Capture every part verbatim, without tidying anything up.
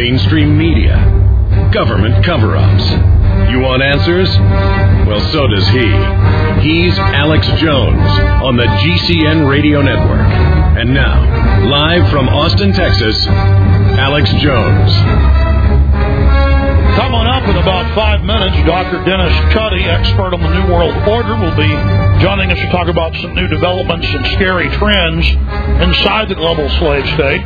mainstream media, government cover-ups. You want answers? Well, so does he. He's Alex Jones on the G C N Radio Network. And now, live from Austin, Texas, Alex Jones. Coming up in about five minutes, Doctor Dennis Cuddy, expert on the New World Order, will be joining us to talk about some new developments and scary trends inside the global slave state.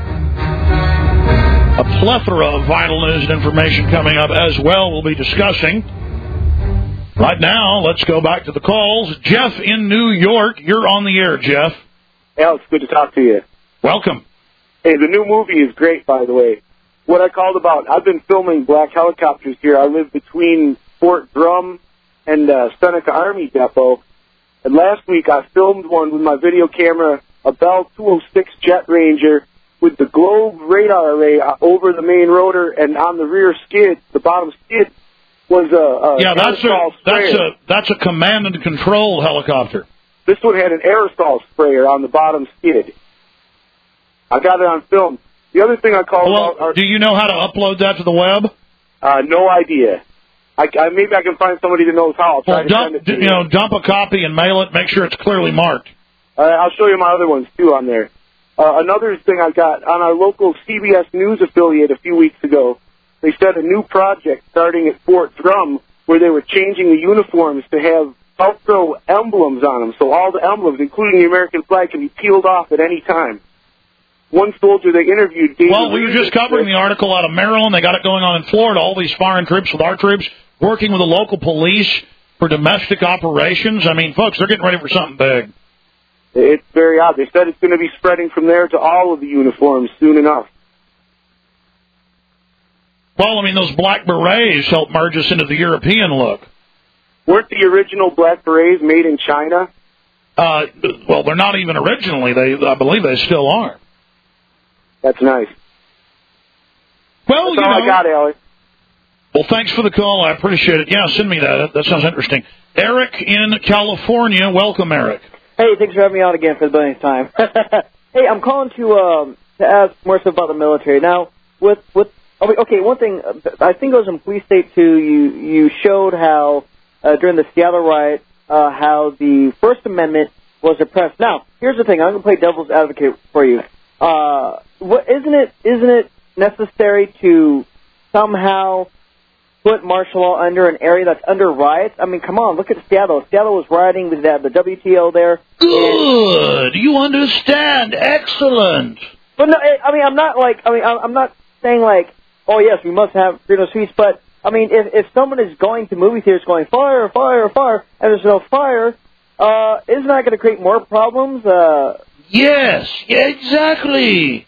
A plethora of vital news and information coming up as well we'll be discussing. Right now, let's go back to the calls. Jeff in New York, you're on the air, Jeff. Alex, good to talk to you. Welcome. Hey, the new movie is great, by the way. What I called about, I've been filming black helicopters here. I live between Fort Drum and uh, Seneca Army Depot. And last week I filmed one with my video camera, a Bell two oh six Jet Ranger with the Globe radar array over the main rotor, and on the rear skid, the bottom skid, was a, a yeah. That's a that's sprayer. a that's a command and control helicopter. This one had an aerosol sprayer on the bottom skid. I got it on film. The other thing I called well, about... Are, do you know how to upload that to the web? Uh, no idea. I, I, maybe I can find somebody that knows how. I'll try well, to dump, send it to you. you. know, dump a copy and mail it. Make sure it's clearly marked. Uh, I'll show you my other ones, too, on there. Uh, another thing I got, on our local C B S News affiliate a few weeks ago, they said a new project starting at Fort Drum where they were changing the uniforms to have Velcro emblems on them. So all the emblems, including the American flag, can be peeled off at any time. One soldier they interviewed... David well, we were just covering the article out of Maryland. They got it going on in Florida. All these foreign troops with our troops working with the local police for domestic operations. I mean, folks, they're getting ready for something big. It's very odd. They said it's going to be spreading from there to all of the uniforms soon enough. Well, I mean, those black berets help merge us into the European look. Weren't the original black berets made in China? Uh, well, they're not even originally. They, I believe they still are. That's nice. Well, That's you all know, I got, Alex. Well, thanks for the call. I appreciate it. Yeah, send me that. That sounds interesting. Eric in California. Welcome, Eric. Hey, thanks for having me on again for the billionth time. Hey, I'm calling to um, to ask more stuff about the military. Now, with with okay, one thing, I think it was in Police State two, you, you showed how, uh, during the Seattle riot, uh, how the First Amendment was oppressed. Now, here's the thing. I'm going to play devil's advocate for you. Uh, what, isn't it isn't it necessary to somehow put martial law under an area that's under riots? I mean, come on, look at Seattle. Seattle was rioting with that, the W T O there. Good. You understand. Excellent. But no, I mean, I'm not like, I mean, I'm not saying like, oh yes, we must have freedom of speech, but I mean, if if someone is going to movie theaters going fire, fire, fire, and there's no fire, uh, isn't that going to create more problems? Uh, yes, exactly.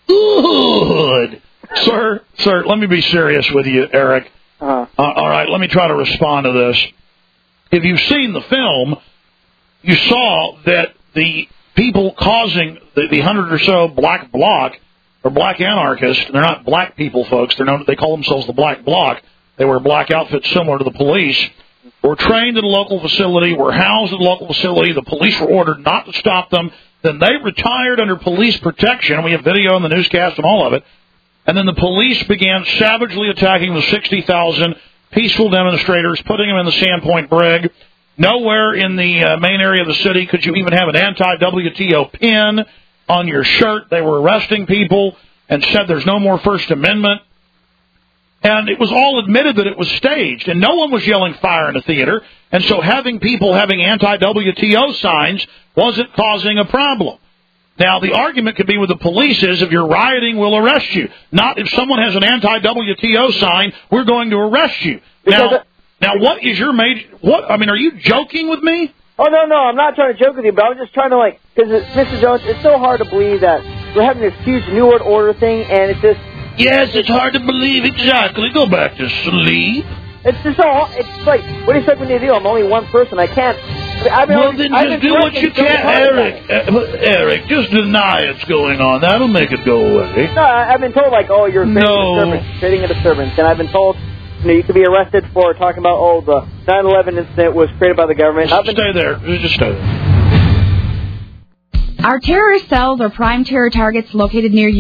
Good. Sir, sir, let me be serious with you, Eric. Uh-huh. Uh, all right, let me try to respond to this. If you've seen the film, you saw that the people causing the, the hundred or so black bloc, or black anarchists, they're not black people, folks. They're known, they call themselves the Black Bloc. They wear black outfits similar to the police. Were trained at a local facility, were housed at a local facility. The police were ordered not to stop them. Then they retired under police protection. We have video in the newscast and all of it. And then the police began savagely attacking the sixty thousand peaceful demonstrators, putting them in the Sandpoint Brig. Nowhere in the uh, main area of the city could you even have an anti-W T O pin on your shirt. They were arresting people and said there's no more First Amendment. And it was all admitted that it was staged, and no one was yelling fire in the theater. And so having people having anti-W T O signs wasn't causing a problem. Now, the argument could be with the police is if you're rioting, we'll arrest you. Not if someone has an anti-W T O sign, we're going to arrest you. Now, now, what is your major... What I mean, are you joking with me? Oh, no, no, I'm not trying to joke with you, but I'm just trying to, like... Because, Mister Jones, it's so hard to believe that we're having this huge New World Order thing, and it's just... Yes, it's hard to believe, exactly. Go back to sleep. It's just so... It's like, what do you expect me to do? I'm only one person. I can't... I've been well, already, then I've just been do what you can, Eric. Uh, Eric, just deny it's going on. That'll make it go away. No, I, I've been told, like, oh, you're creating no. a disturbance, creating a disturbance. And I've been told, you know, you could be arrested for talking about, oh, the nine eleven incident was created by the government. Just I've been, stay there. Just stay there. Are terrorist cells or prime terror targets located near you?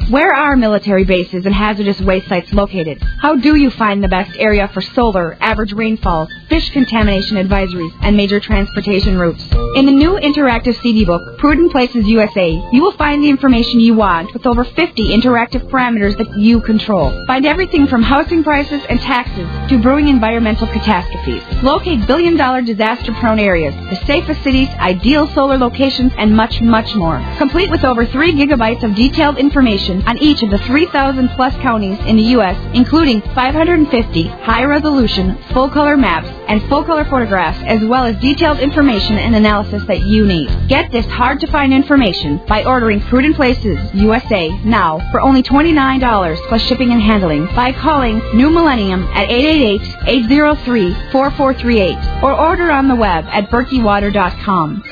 Where are military bases and hazardous waste sites located? How do you find the best area for solar, average rainfall, fish contamination advisories, and major transportation routes? In the new interactive C D book, Prudent Places U S A, you will find the information you want with over fifty interactive parameters that you control. Find everything from housing prices and taxes to brewing environmental catastrophes. Locate billion-dollar disaster-prone areas, the safest cities, ideal solar locations, and much, much more. Complete with over three gigabytes of detailed information on each of the three thousand plus counties in the U S, including five hundred fifty high-resolution, full-color maps and full-color photographs, as well as detailed information and analysis that you need. Get this hard-to-find information by ordering Prudent Places U S A now for only twenty-nine dollars plus shipping and handling by calling New Millennium at eight eight eight, eight zero three, four four three eight or order on the web at berkey water dot com.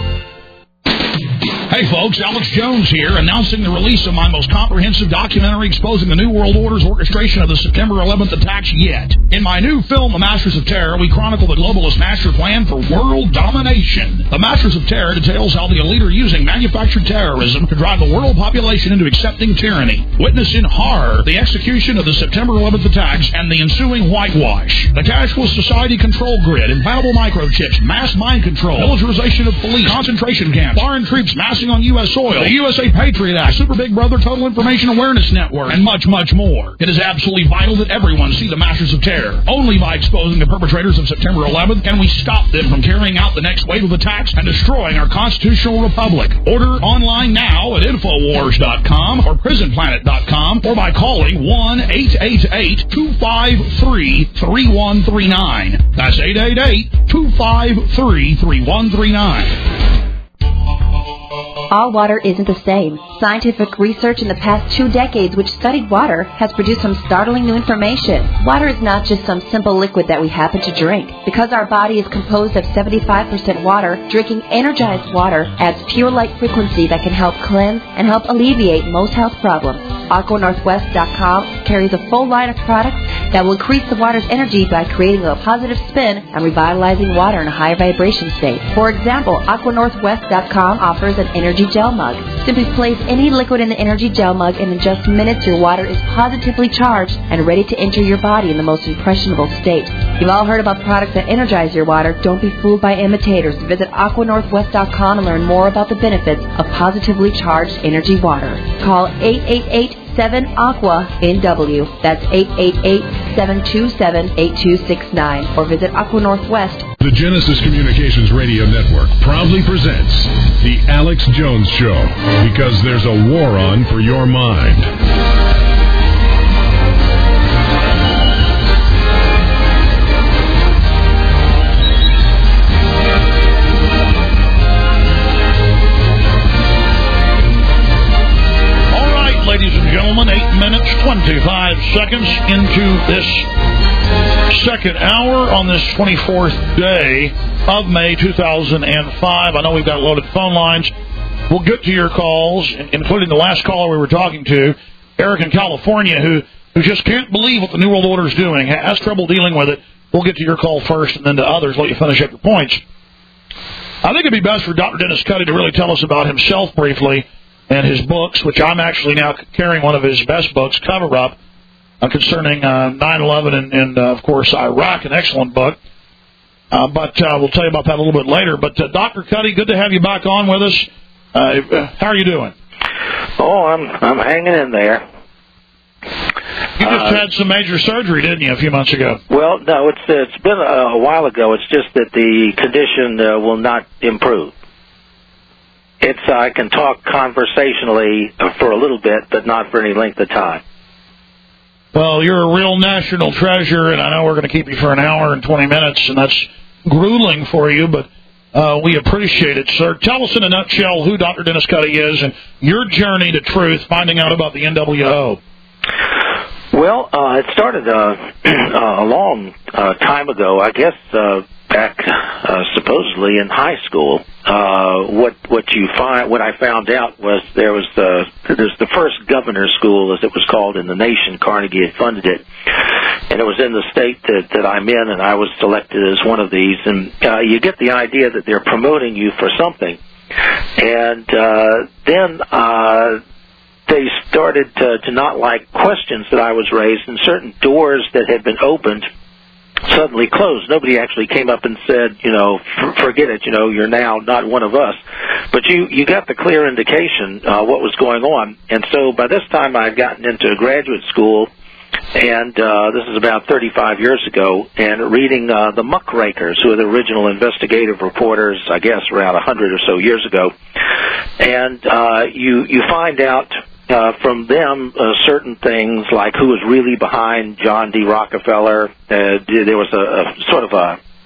Hey folks, Alex Jones here, announcing the release of my most comprehensive documentary exposing the New World Order's orchestration of the September eleventh attacks yet. In my new film, The Masters of Terror, we chronicle the globalist master plan for world domination. The Masters of Terror details how the elite are using manufactured terrorism to drive the world population into accepting tyranny. Witness in horror the execution of the September eleventh attacks and the ensuing whitewash. The cashless society control grid, implantable microchips, mass mind control, militarization of police, concentration camps, foreign troops massing on U S soil, the U S A Patriot Act, Super Big Brother Total Information Awareness Network, and much, much more. It is absolutely vital that everyone see the Masters of Terror. Only by exposing the perpetrators of September eleventh can we stop them from carrying out the next wave of attacks and destroying our constitutional republic. Order online now at infowars dot com or prison planet dot com or by calling one eight eight eight, two five three, three one three nine. That's eight eight eight, two five three, three one three nine. All water isn't the same. Scientific research in the past two decades which studied water has produced some startling new information. Water is not just some simple liquid that we happen to drink. Because our body is composed of seventy-five percent water, drinking energized water adds pure light frequency that can help cleanse and help alleviate most health problems. Aqua Northwest dot com carries a full line of products that will increase the water's energy by creating a positive spin and revitalizing water in a high vibration state. For example, Aqua Northwest dot com offers an energy gel mug. Simply place any liquid in the energy gel mug and in just minutes your water is positively charged and ready to enter your body in the most impressionable state. You've all heard about products that energize your water. Don't be fooled by imitators. Visit Aqua Northwest dot com and learn more about the benefits of positively charged energy water. Call eight eight eight, seven aqua N W. That's eight eight eight, seven two seven, eight two six nine. Or visit Aqua Northwest. The Genesis Communications Radio Network proudly presents The Alex Jones Show, because there's a war on for your mind. All right, ladies and gentlemen, eight minutes, twenty-five seconds into this second hour on this twenty-fourth day of May two thousand five. I know we've got loaded phone lines. We'll get to your calls, including the last caller we were talking to, Eric in California, who, who just can't believe what the New World Order is doing, has trouble dealing with it. We'll get to your call first and then to others, let you finish up your points. I think it'd be best for Doctor Dennis Cuddy to really tell us about himself briefly and his books, which I'm actually now carrying one of his best books, Cover Up, Uh, concerning uh, nine eleven and, and uh, of course, Iraq, an excellent book. Uh, but uh, we'll tell you about that a little bit later. But, uh, Doctor Cuddy, good to have you back on with us. Uh, how are you doing? Oh, I'm I'm hanging in there. You just uh, had some major surgery, didn't you, a few months ago? Well, no, it's it's been a, a while ago. It's just that the condition uh, will not improve. It's I can talk conversationally for a little bit, but not for any length of time. Well, you're a real national treasure, and I know we're going to keep you for an hour and twenty minutes, and that's grueling for you, but uh, we appreciate it, sir. Tell us in a nutshell who Doctor Dennis Cuddy is and your journey to truth, finding out about the N W O. Well, uh, it started uh, a long uh, time ago, I guess, uh, back uh, supposedly in high school. Uh, what what you find, what I found out was there was the there's the first governor's school, as it was called, in the nation. Carnegie had funded it, and it was in the state that, that I'm in, and I was selected as one of these. And uh, you get the idea that they're promoting you for something, and uh, then. Uh, they started to, to not like questions that I was raised, and certain doors that had been opened suddenly closed. Nobody actually came up and said, you know, forget it, you know, you're now not one of us. But you, you got the clear indication uh, what was going on. And so by this time I had gotten into graduate school, and uh, this is about thirty-five years ago, and reading uh, the Muckrakers, who are the original investigative reporters, I guess, around one hundred or so years ago. And uh, you, you find out Uh, from them, uh, certain things like who was really behind John D. Rockefeller. Uh, there was a, a sort of a,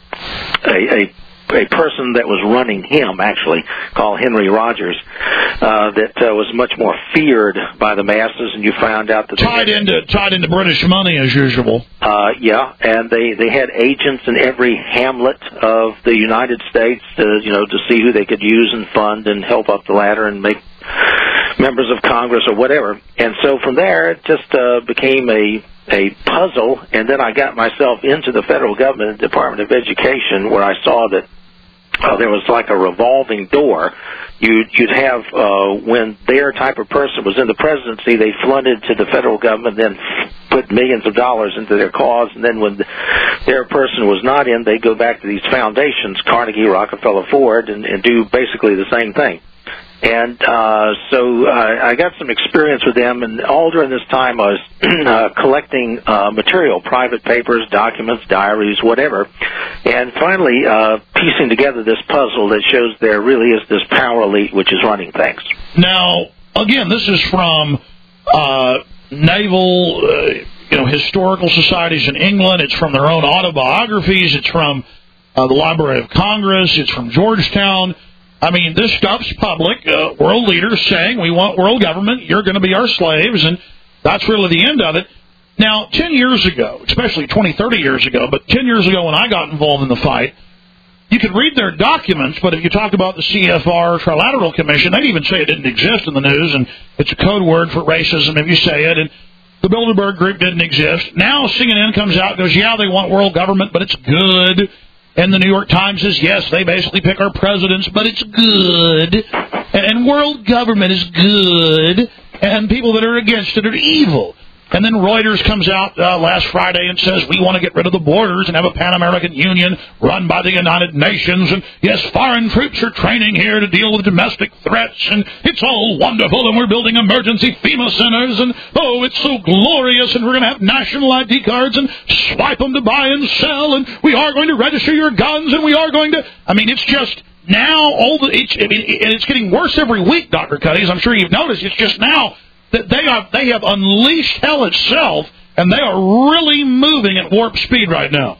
a a a person that was running him, actually, called Henry Rogers, uh, that uh, was much more feared by the masses. And you found out that tied had, into tied into British money as usual. Uh, yeah, and they they had agents in every hamlet of the United States, to, you know, to see who they could use and fund and help up the ladder and make members of Congress or whatever. And so from there, it just uh, became a a puzzle, and then I got myself into the federal government Department of Education, where I saw that uh, there was like a revolving door. You'd, you'd have, uh, when their type of person was in the presidency, they flooded to the federal government, then put millions of dollars into their cause, and then when the, their person was not in, they go back to these foundations, Carnegie, Rockefeller, Ford, and, and do basically the same thing. And uh, so uh, I got some experience with them, and all during this time I was uh, collecting uh, material, private papers, documents, diaries, whatever, and finally uh, piecing together this puzzle that shows there really is this power elite which is running things. Now, again, this is from uh, naval, uh, you know, historical societies in England. It's from their own autobiographies. It's from uh, the Library of Congress. It's from Georgetown. I mean, this stuff's public. Uh, world leaders saying, we want world government, you're going to be our slaves, and that's really the end of it. Now, ten years ago, especially twenty, thirty years ago, but ten years ago when I got involved in the fight, you could read their documents, but if you talk about the C F R Trilateral Commission, they'd even say it didn't exist in the news, and it's a code word for racism if you say it, and the Bilderberg Group didn't exist. Now C N N comes out and goes, yeah, they want world government, but it's good. And the New York Times says, yes, they basically pick our presidents, but it's good. And world government is good. And people that are against it are evil. And then Reuters comes out uh, last Friday and says, we want to get rid of the borders and have a Pan-American Union run by the United Nations. And, yes, foreign troops are training here to deal with domestic threats. And it's all wonderful. And we're building emergency FEMA centers. And, oh, it's so glorious. And we're going to have national I D cards and swipe them to buy and sell. And we are going to register your guns. And we are going to... I mean, it's just... Now, all the... It's, I mean, it's getting worse every week, Doctor Cuddy, as I'm sure you've noticed. It's just now... that they are they have unleashed hell itself, and they are really moving at warp speed right now.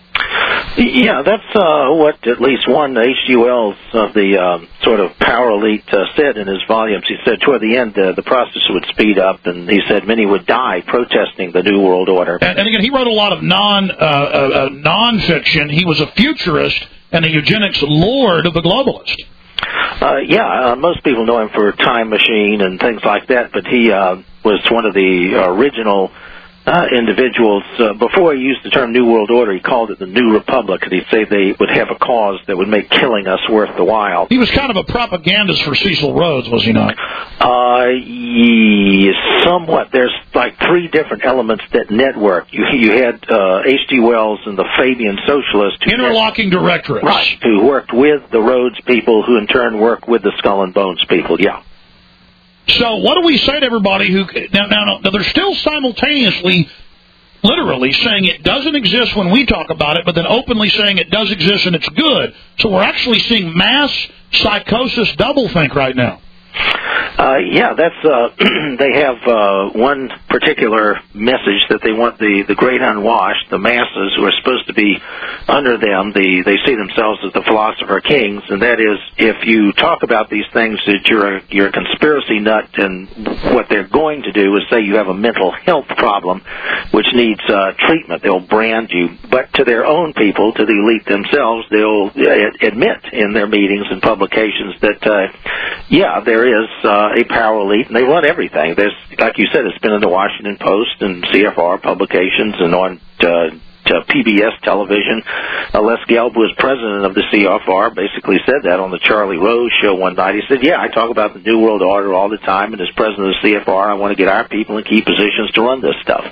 Yeah, that's uh, what at least one H G Wells of the um, sort of power elite uh, said in his volumes. He said toward the end uh, the process would speed up, and he said many would die protesting the New World Order. And, and again, he wrote a lot of non uh, uh, nonfiction. He was a futurist and a eugenics lord of the globalist. Uh, yeah, uh, most people know him for Time Machine and things like that, but he uh, was one of the original uh, individuals. Uh, before he used the term New World Order, he called it the New Republic, and he'd say they would have a cause that would make killing us worth the while. He was kind of a propagandist for Cecil Rhodes, was he not? Uh, yes, somewhat. There's like three different elements that network. You, you had uh, H G Wells and the Fabian Socialists. Interlocking had, directorates. Right, who worked with the Rhodes people, who in turn worked with the Skull and Bones people, yeah. So what do we say to everybody who... Now, now, now, they're still simultaneously, literally, saying it doesn't exist when we talk about it, but then openly saying it does exist and it's good. So we're actually seeing mass psychosis doublethink right now. Uh, yeah, that's, uh, they have, uh, one particular message that they want the, the great unwashed, the masses who are supposed to be under them, the, they see themselves as the philosopher kings, and that is, if you talk about these things that you're a, you're a conspiracy nut, and what they're going to do is say you have a mental health problem, which needs, uh, treatment. They'll brand you. But to their own people, to the elite themselves, they'll admit in their meetings and publications that, uh, yeah, there is, uh, a power elite, and they run everything. There's, like you said, it's been in the Washington Post and C F R publications and on uh, uh, P B S television. Uh, Les Gelb, who was president of the C F R, basically said that on the Charlie Rose show one night. He said, yeah, I talk about the New World Order all the time, and as president of the C F R, I want to get our people in key positions to run this stuff.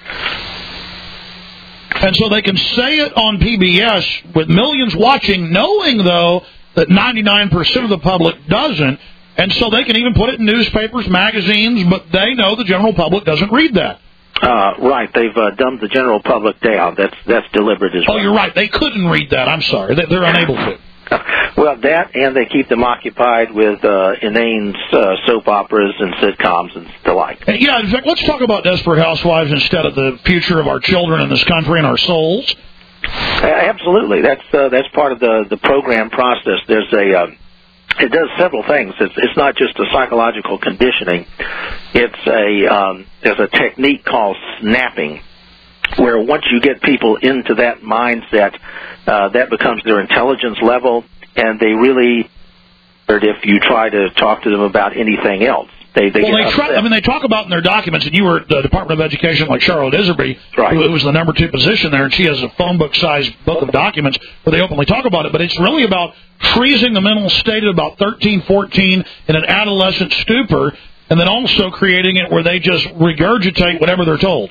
And so they can say it on P B S with millions watching, knowing, though, that ninety-nine percent of the public doesn't. And so they can even put it in newspapers, magazines, but they know the general public doesn't read that. Uh, right. They've uh, dumbed the general public down. That's that's deliberate as well. Oh, you're right. They couldn't read that. I'm sorry. They're unable to. Well, that, and they keep them occupied with uh, inane uh, soap operas and sitcoms and the like. Yeah, in fact, let's talk about Desperate Housewives instead of the future of our children in this country and our souls. Uh, absolutely. That's uh, that's part of the, the program process. There's a... Uh, It does several things. It's, it's not just a psychological conditioning. It's a um, there's a technique called snapping, where once you get people into that mindset, uh, that becomes their intelligence level, and they really, if you try to talk to them about anything else. They, they well, they try, I mean, they talk about in their documents, and you were at the Department of Education like Charlotte Iserby, right. who was the number two position there, and she has a phone book-sized book of documents where they openly talk about it. But it's really about freezing the mental state at about thirteen, fourteen in an adolescent stupor, and then also creating it where they just regurgitate whatever they're told.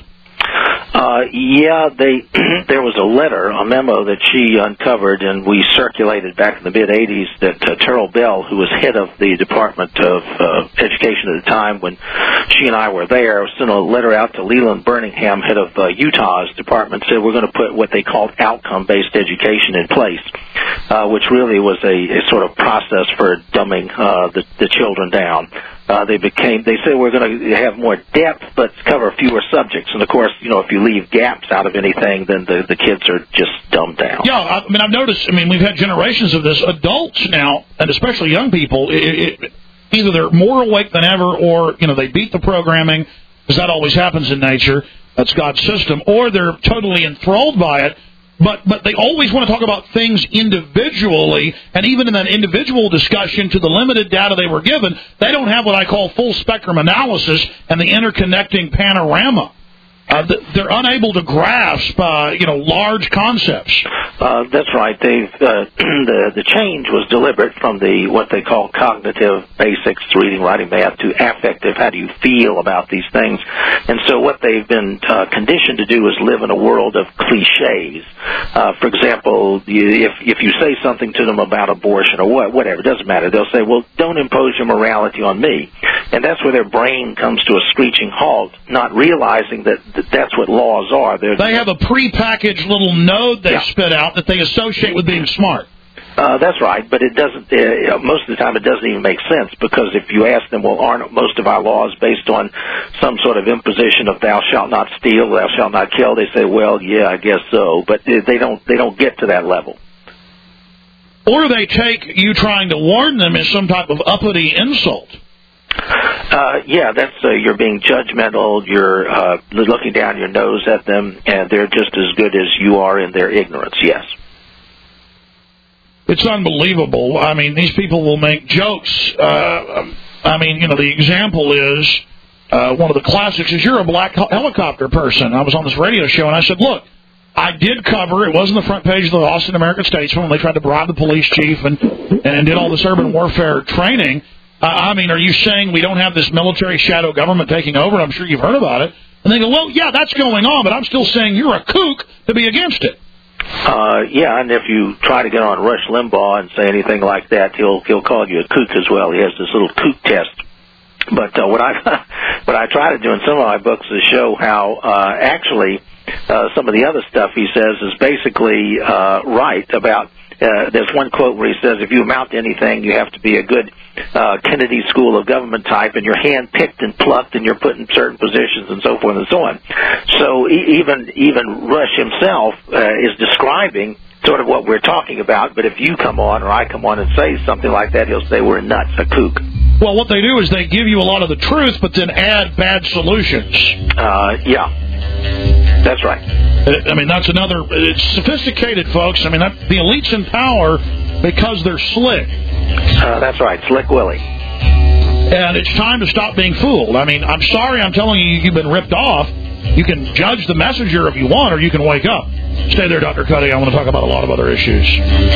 Uh, yeah, they there was a letter, a memo that she uncovered, and we circulated back in the mid-eighties that uh, Terrell Bell, who was head of the Department of uh, Education at the time when she and I were there, sent a letter out to Leland Birmingham, head of uh, Utah's department, said we're going to put what they called outcome-based education in place, uh, which really was a, a sort of process for dumbing uh, the, the children down. Uh, they became, they said we're going to have more depth but cover fewer subjects. And, of course, you know, if you leave gaps out of anything, then the, the kids are just dumbed down. Yeah, I mean, I've noticed, I mean, we've had generations of this. Adults now, and especially young people, it, it, either they're more awake than ever or, you know, they beat the programming, because that always happens in nature. That's God's system. Or they're totally enthralled by it. But but they always want to talk about things individually, and even in that individual discussion, to the limited data they were given, they don't have what I call full-spectrum analysis and the interconnecting panorama. Uh, they're unable to grasp, uh, you know, large concepts. Uh, that's right. They've uh, the the change was deliberate from the what they call cognitive basics, reading, writing, math, to affective. How do you feel about these things? And so what they've been uh, conditioned to do is live in a world of cliches. Uh, for example, you, if if you say something to them about abortion or what, whatever, it doesn't matter. They'll say, "Well, don't impose your morality on me," and that's where their brain comes to a screeching halt, not realizing that. That's what laws are. They're, they have a prepackaged little node they yeah. spit out that they associate with being smart. Uh, that's right, but it doesn't. Uh, most of the time, it doesn't even make sense, because if you ask them, well, aren't most of our laws based on some sort of imposition of "thou shalt not steal, thou shalt not kill"? They say, well, yeah, I guess so, but they don't. They don't get to that level. Or they take you trying to warn them as some type of uppity insult. Uh, yeah, that's uh, you're being judgmental. You're uh, looking down your nose at them, and they're just as good as you are in their ignorance. Yes, it's unbelievable. I mean, these people will make jokes. Uh, I mean, you know, the example is uh, one of the classics is you're a black helicopter person. I was on this radio show, and I said, look, I did cover, it was on the front page of the Austin American Statesman when they tried to bribe the police chief and and did all this urban warfare training. Uh, I mean, are you saying we don't have this military shadow government taking over? I'm sure you've heard about it. And they go, well, yeah, that's going on, but I'm still saying you're a kook to be against it. Uh, yeah, and if you try to get on Rush Limbaugh and say anything like that, he'll he'll call you a kook as well. He has this little kook test. But uh, what I what I try to do in some of my books is show how uh, actually uh, some of the other stuff he says is basically uh, right about. Uh, there's one quote where he says, if you amount to anything, you have to be a good uh, Kennedy School of Government type, and you're hand-picked and plucked, and you're put in certain positions, and so forth and so on. So e- even even Rush himself uh, is describing sort of what we're talking about, but if you come on or I come on and say something like that, he'll say we're nuts, a kook. Well, what they do is they give you a lot of the truth, but then add bad solutions. Uh, yeah. That's right. I mean, that's another... It's sophisticated, folks. I mean, that, the elites in power, because they're slick. Uh, that's right. Slick Willie. And it's time to stop being fooled. I mean, I'm sorry I'm telling you you've been ripped off. You can judge the messenger if you want, or you can wake up. Stay there, Doctor Cuddy. I want to talk about a lot of other issues.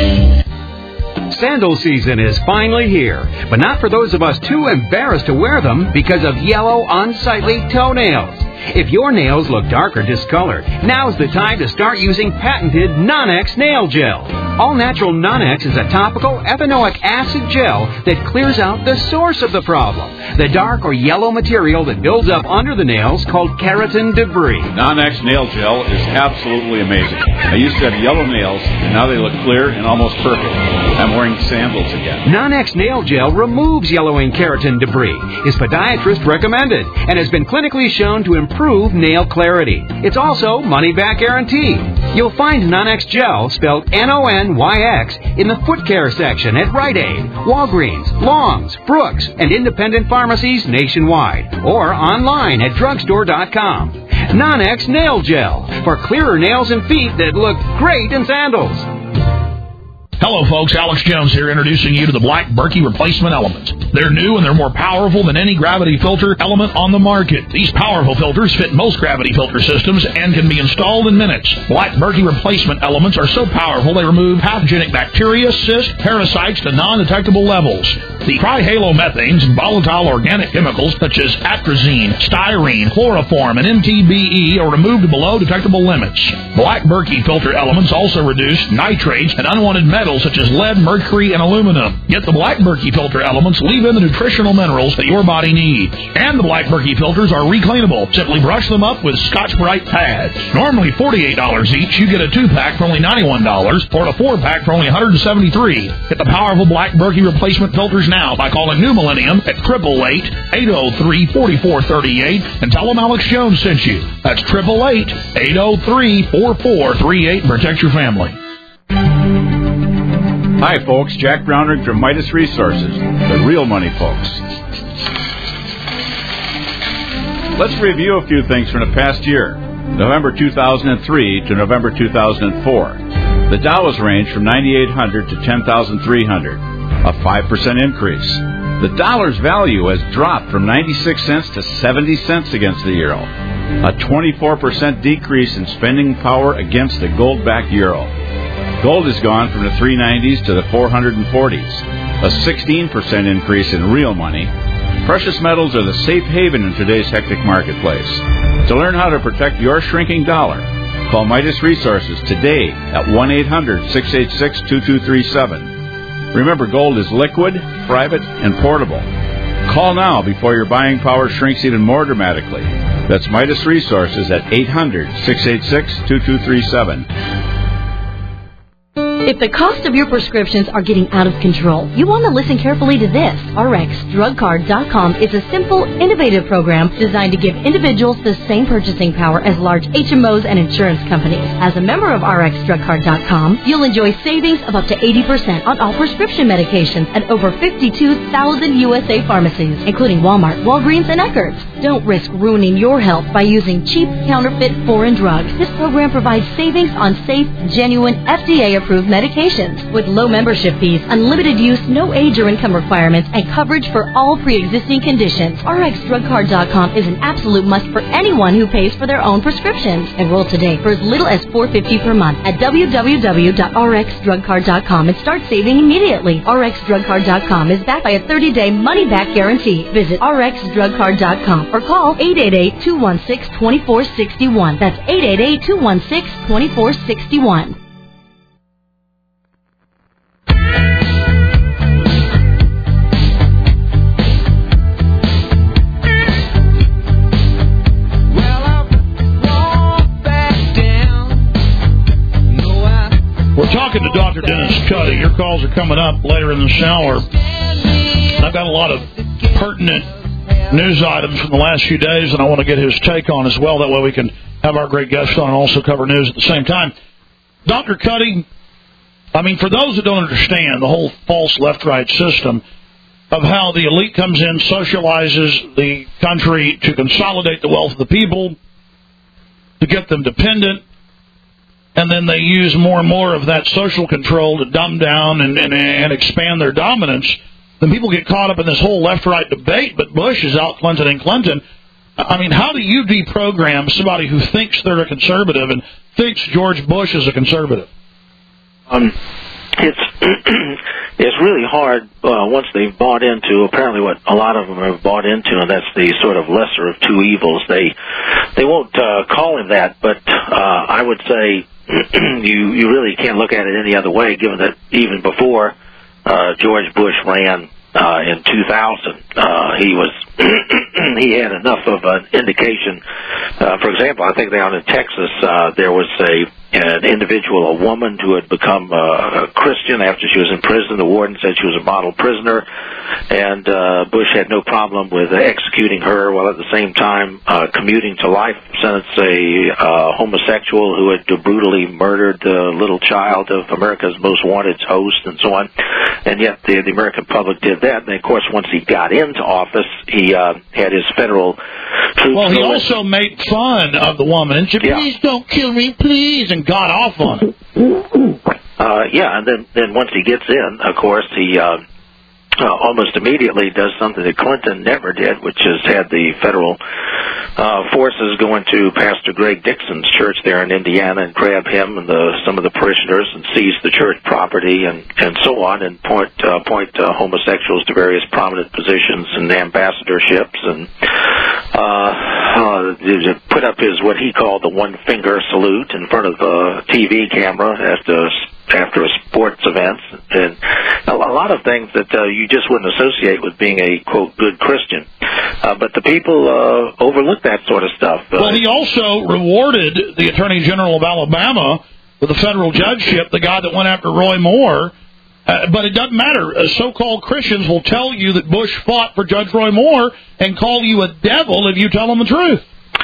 Sandal season is finally here, but not for those of us too embarrassed to wear them because of yellow, unsightly toenails. If your nails look dark or discolored, now's the time to start using patented Nonex Nail Gel. All Natural Nonex is a topical ethanoic acid gel that clears out the source of the problem, the dark or yellow material that builds up under the nails called keratin debris. Nonex Nail Gel is absolutely amazing. I used to have yellow nails, and now they look clear and almost perfect. I'm wearing sandals again. Nonex Nail Gel removes yellowing keratin debris, is podiatrist recommended, and has been clinically shown to improve nail clarity. It's also money-back guarantee. You'll find Nonex Gel, spelled N O N Y X, in the foot care section at Rite Aid, Walgreens, Long's, Brooks, and independent pharmacies nationwide, or online at drugstore dot com. Nonex Nail Gel, for clearer nails and feet that look great in sandals. Hello, folks. Alex Jones here, introducing you to the Black Berkey Replacement Element. They're new and they're more powerful than any gravity filter element on the market. These powerful filters fit most gravity filter systems and can be installed in minutes. Black Berkey Replacement Elements are so powerful they remove pathogenic bacteria, cysts, parasites to non-detectable levels. The trihalomethanes and volatile organic chemicals such as atrazine, styrene, chloroform, and M T B E are removed below detectable limits. Black Berkey filter elements also reduce nitrates and unwanted metals such as lead, mercury, and aluminum. Get the Black Berkey filter elements, leave in the nutritional minerals that your body needs. And the Black Berkey filters are recleanable. Simply brush them up with Scotch-Brite pads. Normally forty-eight dollars each, you get a two-pack for only ninety-one dollars, or a four-pack for only one hundred seventy-three dollars. Get the powerful Black Berkey replacement filters now by calling New Millennium at eight eight eight, eight oh three, four four three eight and tell them Alex Jones sent you. That's eight eight eight, eight oh three, four four three eight and protect your family. Hi, folks. Jack Brownrigg from Midas Resources, the real money folks. Let's review a few things from the past year, November two thousand three to November two thousand four. The Dow has ranged from ninety-eight hundred to ten thousand three hundred, a five percent increase. The dollar's value has dropped from ninety-six cents to seventy cents against the euro, a twenty-four percent decrease in spending power against the gold-backed euro. Gold has gone from the three nineties to the four forties, a sixteen percent increase in real money. Precious metals are the safe haven in today's hectic marketplace. To learn how to protect your shrinking dollar, call Midas Resources today at one eight hundred, six eight six, two two three seven. Remember, gold is liquid, private, and portable. Call now before your buying power shrinks even more dramatically. That's Midas Resources at eight hundred, six eight six, two two three seven. If the cost of your prescriptions are getting out of control, you want to listen carefully to this. R X drug card dot com is a simple, innovative program designed to give individuals the same purchasing power as large H M Os and insurance companies. As a member of R X drug card dot com, you'll enjoy savings of up to eighty percent on all prescription medications at over fifty-two thousand U S A pharmacies, including Walmart, Walgreens, and Eckerd's. Don't risk ruining your health by using cheap, counterfeit, foreign drugs. This program provides savings on safe, genuine, F D A-approved medications with low membership fees, unlimited use, no age or income requirements, and coverage for all pre-existing conditions. R X drug card dot com is an absolute must for anyone who pays for their own prescriptions. Enroll today for as little as four dollars and fifty cents per month at w w w dot r x drug card dot com and start saving immediately. R X drug card dot com is backed by a thirty-day money-back guarantee. Visit r x drug card dot com or call eight eight eight, two one six, two four six one. That's eight eight eight, two one six, two four six one. We're talking to Doctor Dennis Cuddy. Your calls are coming up later in this hour. I've got a lot of pertinent news items from the last few days, and I want to get his take on as well. That way we can have our great guest on and also cover news at the same time. Doctor Cuddy, I mean, for those that don't understand the whole false left-right system of how the elite comes in, socializes the country to consolidate the wealth of the people, to get them dependent, and then they use more and more of that social control to dumb down and, and, and expand their dominance, then people get caught up in this whole left-right debate, but Bush is out Clinton and Clinton. I mean, how do you deprogram somebody who thinks they're a conservative and thinks George Bush is a conservative? Um, it's it's really hard uh, once they've bought into apparently what a lot of them have bought into, and that's the sort of lesser of two evils. They they won't uh, call him that, but uh, I would say you you really can't look at it any other way, given that even before uh, George Bush ran uh, in two thousand, uh, he was he had enough of an indication. Uh, for example, I think down in Texas uh, there was a an individual, a woman who had become uh, a Christian after she was in prison. The warden said she was a model prisoner, and uh, Bush had no problem with uh, executing her, while at the same time uh, commuting to life sentence a uh, homosexual who had brutally murdered the little child of America's Most Wanted host, and so on. And yet the, the American public did that. And of course, once he got into office, he uh, had his federal troops. Well, he also made fun of the woman and said, "Please yeah. don't kill me, please," and got off on it. Uh, yeah, and then, then once he gets in, of course, he uh, uh, almost immediately does something that Clinton never did, which is had the federal uh, forces go into Pastor Greg Dixon's church there in Indiana and grab him and the, some of the parishioners and seize the church property and, and so on, and point uh, point uh, homosexuals to various prominent positions and ambassadorships, and uh, uh, put up his what he called the one finger salute in front of the T V camera after after a sports event, and a lot of things that uh, you just wouldn't associate with being a, quote, good Christian. Uh, but the people uh, overlook that sort of stuff. Uh, well, he also rewarded the Attorney General of Alabama with a federal judgeship, the guy that went after Roy Moore. Uh, but it doesn't matter. Uh, so-called Christians will tell you that Bush fought for Judge Roy Moore and call you a devil if you tell them the truth.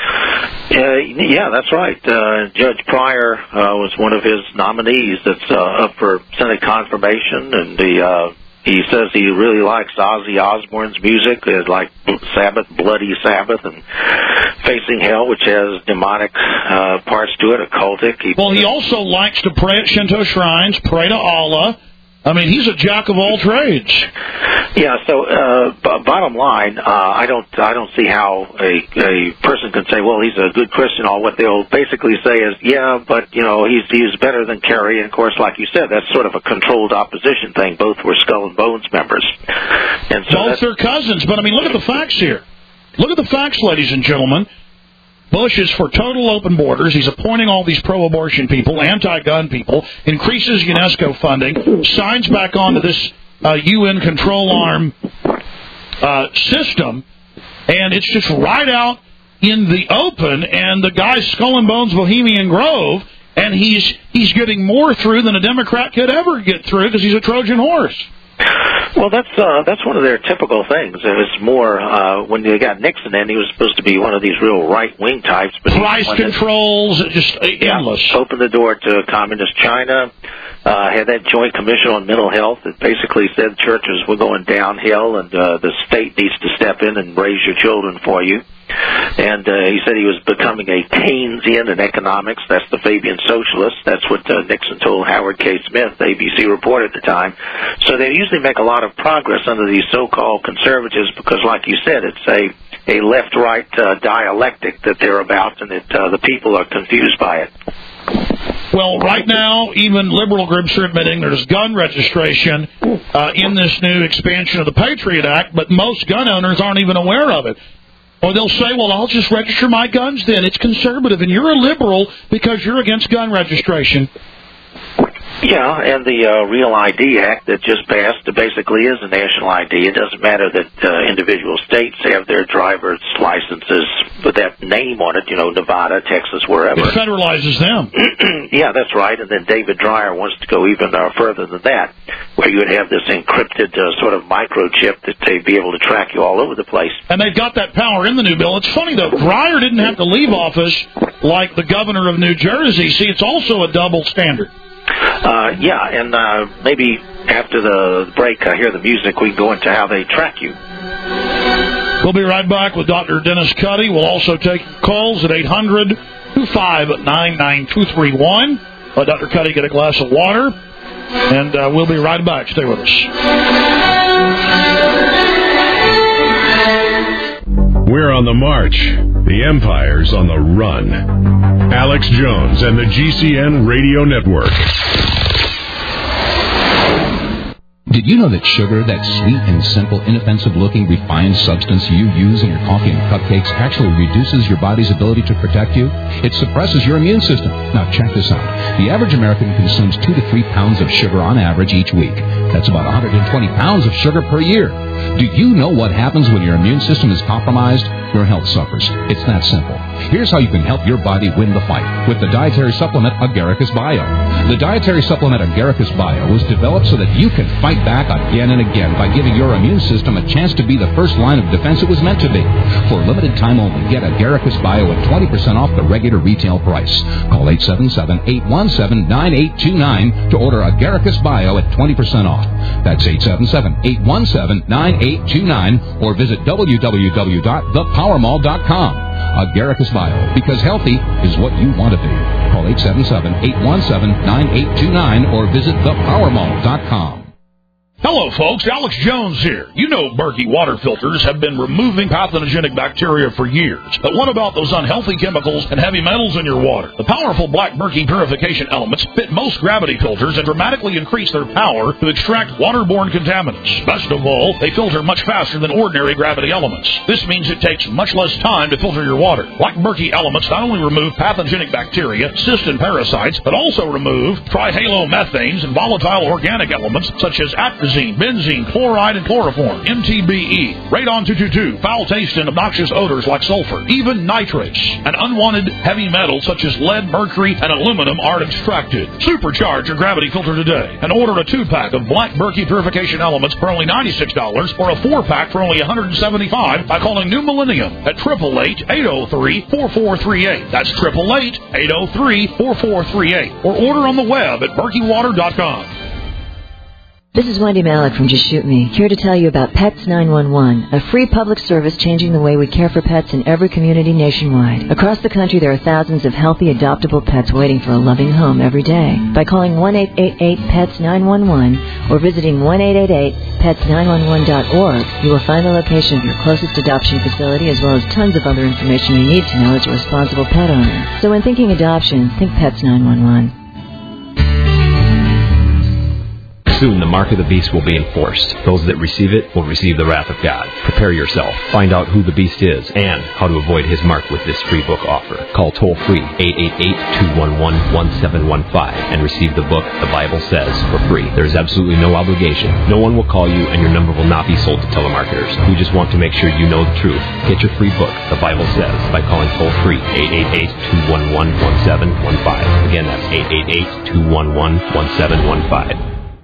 Uh, yeah, that's right. Uh, Judge Pryor uh, was one of his nominees that's uh, up for Senate confirmation, and the, uh, he says he really likes Ozzy Osbourne's music, uh, like Sabbath, Bloody Sabbath, and Facing Hell, which has demonic uh, parts to it, occultic. He, well, he also likes to pray at Shinto shrines, pray to Allah. I mean, he's a jack of all trades. Yeah. So, uh, b- bottom line, uh, I don't, I don't see how a a person can say, well, he's a good Christian. All what they'll basically say is, yeah, but you know, he's he's better than Kerry. And of course, like you said, that's sort of a controlled opposition thing. Both were Skull and Bones members, and so both their cousins. But I mean, look at the facts here. Look at the facts, ladies and gentlemen. Bush is for total open borders. He's appointing all these pro-abortion people, anti-gun people, increases UNESCO funding, signs back onto this uh, U N control arm uh, system, and it's just right out in the open, and the guy's Skull and Bones Bohemian Grove, and he's he's getting more through than a Democrat could ever get through because he's a Trojan horse. Well, that's uh, that's one of their typical things. It was more uh, when they got Nixon in, he was supposed to be one of these real right-wing types. But price controls, just endless. Yeah, opened the door to communist China. Uh, had that Joint Commission on Mental Health that basically said churches were going downhill and uh, the state needs to step in and raise your children for you. And uh, he said he was becoming a Keynesian in economics. That's the Fabian socialist. That's what uh, Nixon told Howard K. Smith, A B C reporter at the time. So they usually make a lot of progress under these so-called conservatives because, like you said, it's a, a left-right uh, dialectic that they're about, and that uh, the people are confused by it. Well, right now, even liberal groups are admitting there's gun registration uh, in this new expansion of the Patriot Act, but most gun owners aren't even aware of it. Or they'll say, well, I'll just register my guns then. It's conservative, and you're a liberal because you're against gun registration. Yeah, and the uh, Real I D Act that just passed basically is a national I D. It doesn't matter that uh, individual states have their driver's licenses with that name on it, you know, Nevada, Texas, wherever. It federalizes them. Yeah, that's right. And then David Dreyer wants to go even uh, further than that, where you would have this encrypted uh, sort of microchip that they'd be able to track you all over the place. And they've got that power in the new bill. It's funny, though. Dreyer didn't have to leave office like the governor of New Jersey. See, it's also a double standard. Uh, yeah, and uh, maybe after the break, I hear the music, we can go into how they track you. We'll be right back with Doctor Dennis Cuddy. We'll also take calls at eight hundred, two five nine, nine two three one. Let Doctor Cuddy get a glass of water, and uh, we'll be right back. Stay with us. We're on the march. The Empire's on the run. Alex Jones and the G C N Radio Network. Did you know that sugar, that sweet and simple, inoffensive-looking, refined substance you use in your coffee and cupcakes, actually reduces your body's ability to protect you? It suppresses your immune system. Now, check this out. The average American consumes two to three pounds of sugar on average each week. That's about one hundred twenty pounds of sugar per year. Do you know what happens when your immune system is compromised? Your health suffers. It's that simple. Here's how you can help your body win the fight with the dietary supplement Agaricus Bio. The dietary supplement Agaricus Bio was developed so that you can fight back again and again by giving your immune system a chance to be the first line of defense it was meant to be. For a limited time only, get Agaricus Bio at twenty percent off the regular retail price. Call eight seven seven, eight one seven, nine eight two nine to order Agaricus Bio at twenty percent off. That's eight seven seven, eight one seven, nine eight two nine or visit w w w dot the power mall dot com. Agaricus Bio, because healthy is what you want to be. Call eight seven seven, eight one seven, nine eight two nine or visit the power mall dot com. Hello, folks. Alex Jones here. You know Berkey water filters have been removing pathogenic bacteria for years. But what about those unhealthy chemicals and heavy metals in your water? The powerful Black Berkey purification elements fit most gravity filters and dramatically increase their power to extract waterborne contaminants. Best of all, they filter much faster than ordinary gravity elements. This means it takes much less time to filter your water. Black Berkey elements not only remove pathogenic bacteria, cysts, and parasites, but also remove trihalomethanes and volatile organic elements such as atrazine, benzene, chloride, and chloroform, M T B E, radon two twenty-two, foul taste and obnoxious odors like sulfur, even nitrates, and unwanted heavy metals such as lead, mercury, and aluminum are extracted. Supercharge your gravity filter today and order a two-pack of Black Berkey purification elements for only ninety-six dollars or a four-pack for only one hundred seventy-five dollars by calling New Millennium at eight eight eight, eight oh three, four four three eight. That's eight eight eight, eight oh three, four four three eight. Or order on the web at berkey water dot com. This is Wendy Malick from Just Shoot Me, here to tell you about Pets nine one one, a free public service changing the way we care for pets in every community nationwide. Across the country, there are thousands of healthy, adoptable pets waiting for a loving home every day. By calling one eight eight eight, P E T S nine one one or visiting one eight eight eight, P E T S nine one one dot org, you will find the location of your closest adoption facility as well as tons of other information you need to know as a responsible pet owner. So when thinking adoption, think Pets nine one one. Soon the mark of the beast will be enforced. Those that receive it will receive the wrath of God. Prepare yourself. Find out who the beast is and how to avoid his mark with this free book offer. Call toll-free eight eight eight, two one one, one seven one five and receive the book The Bible Says for free. There is absolutely no obligation. No one will call you and your number will not be sold to telemarketers. We just want to make sure you know the truth. Get your free book, The Bible Says, by calling toll-free eight eight eight, two one one, one seven one five. Again, that's eight eight eight, two one one, one seven one five.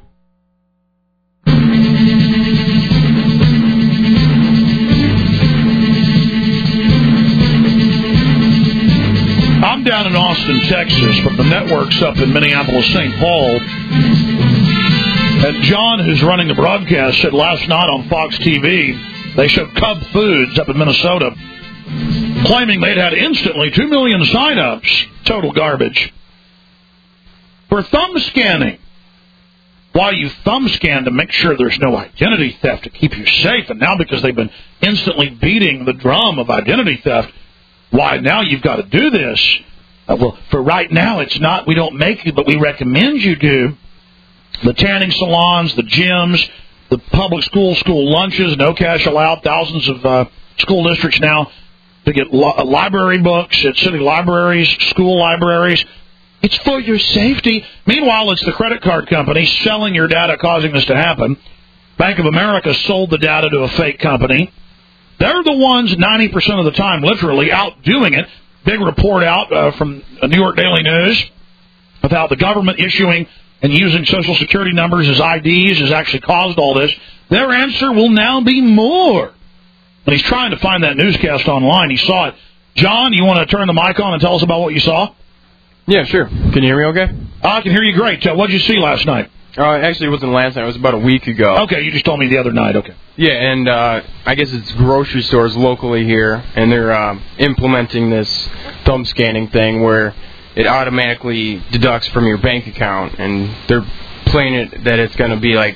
I'm down in Austin, Texas, but the network's up in Minneapolis, Saint Paul. And John, who's running the broadcast, said last night on Fox T V, they showed Cub Foods up in Minnesota, claiming they'd had instantly two million sign-ups. Total garbage. For thumb scanning. Why you thumb scan to make sure there's no identity theft to keep you safe. And now because they've been instantly beating the drum of identity theft, why now you've got to do this. Uh, well, for right now, it's not, we don't make you, but we recommend you do. The tanning salons, the gyms, the public school, school lunches, no cash allowed, thousands of uh, school districts now to get li- library books at city libraries, school libraries. It's for your safety. Meanwhile, it's the credit card company selling your data, causing this to happen. Bank of America sold the data to a fake company. They're the ones ninety percent of the time literally out doing it. Big report out uh, from New York Daily News about the government issuing and using Social Security numbers as I Ds has actually caused all this. Their answer will now be more. And he's trying to find that newscast online. He saw it. John, you want to turn the mic on and tell us about what you saw? Yeah, sure. Can you hear me okay? I can hear you great. Uh, what did you see last night? Uh, actually, it wasn't last night. It was about a week ago. Okay, you just told me the other night. Okay. Yeah, and uh, I guess it's grocery stores locally here, and they're uh, implementing this thumb scanning thing where it automatically deducts from your bank account, and they're playing it that it's going to be like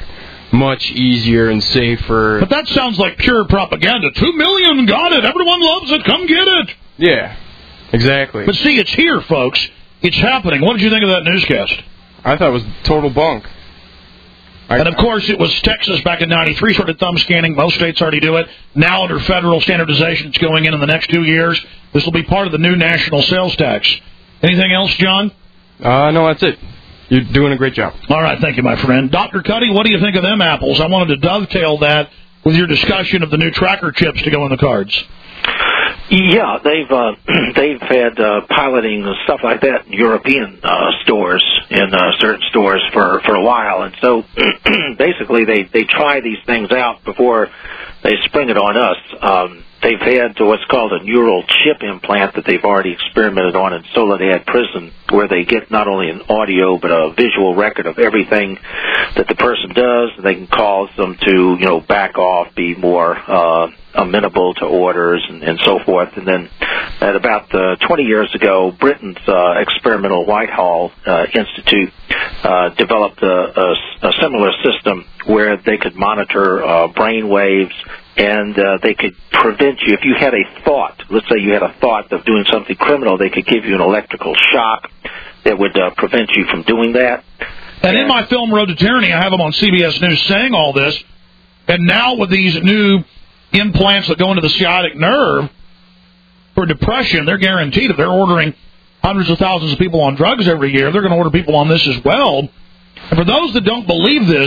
much easier and safer. But that sounds like pure propaganda. Two million got it. Everyone loves it. Come get it. Yeah, exactly. But see, it's here, folks. It's happening. What did you think of that newscast? I thought it was total bunk. I, and, of course, it was Texas back in ninety-three started thumb scanning. Most states already do it. Now, under federal standardization, it's going in in the next two years. This will be part of the new national sales tax. Anything else, John? Uh, no, that's it. You're doing a great job. All right, thank you, my friend. Doctor Cuddy, what do you think of them apples? I wanted to dovetail that with your discussion of the new tracker chips to go in the cards. Yeah, they've uh, they've had uh, piloting stuff like that in European uh, stores, in uh, certain stores for, for a while, and so basically they, they try these things out before they spring it on us. Um, they've had what's called a neural chip implant that they've already experimented on in Soledad Prison, where they get not only an audio but a visual record of everything that the person does, and they can cause them to, you know, back off, be more uh, amenable to orders, and, and so forth. And then at about uh, twenty years ago, Britain's uh, experimental Whitehall uh, Institute uh, developed a, a, a similar system where they could monitor uh, brain waves, and uh, they could prevent you. If you had a thought, let's say you had a thought of doing something criminal, they could give you an electrical shock that would uh, prevent you from doing that. And in my film, Road to Tyranny, I have them on C B S News saying all this. And now with these new implants that go into the sciatic nerve for depression, they're guaranteed if they're ordering hundreds of thousands of people on drugs every year, they're going to order people on this as well. And for those that don't believe this,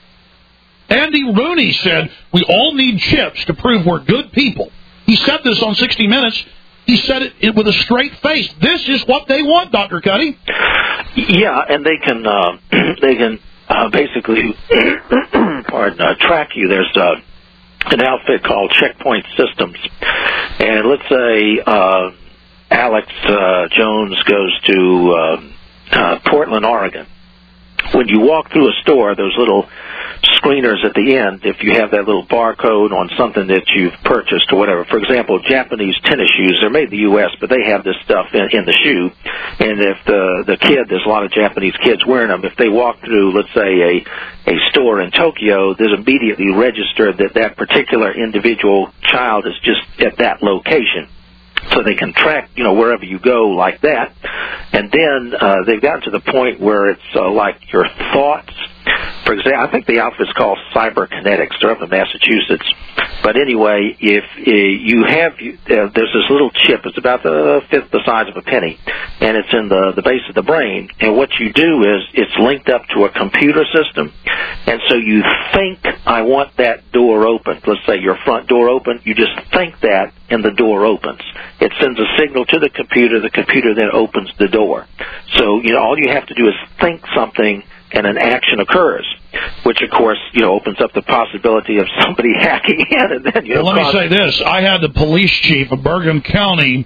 Andy Rooney said, we all need chips to prove we're good people. He said this on sixty minutes. He said it, it with a straight face. This is what they want, Doctor Cuddy. Yeah, and they can uh, they can uh, basically pardon, uh, track you. There's uh, an outfit called Checkpoint Systems, and let's say uh, Alex uh, Jones goes to uh, uh, Portland, Oregon. When you walk through a store, those little screeners at the end, if you have that little barcode on something that you've purchased or whatever. For example, Japanese tennis shoes, they're made in the U S, but they have this stuff in, in the shoe. And if the the kid, there's a lot of Japanese kids wearing them, if they walk through, let's say, a, a store in Tokyo, there's immediately registered that that particular individual child is just at that location. So they can track, you know, wherever you go like that. And then uh, they've gotten to the point where it's uh, like your thoughts. For example, I think the outfit's called Cyberkinetics. They're up in Massachusetts. But anyway, if uh, you have, uh, there's this little chip. It's about the fifth the size of a penny, and it's in the, the base of the brain. And what you do is it's linked up to a computer system. And so you think, I want that door open. Let's say your front door open. You just think that, and the door opens. It sends a signal to the computer. The computer then opens the door. So, you know, all you have to do is think something, and an action occurs, which, of course, you know, opens up the possibility of somebody hacking in. And then, you know, well, let me say this. I had the police chief of Bergen County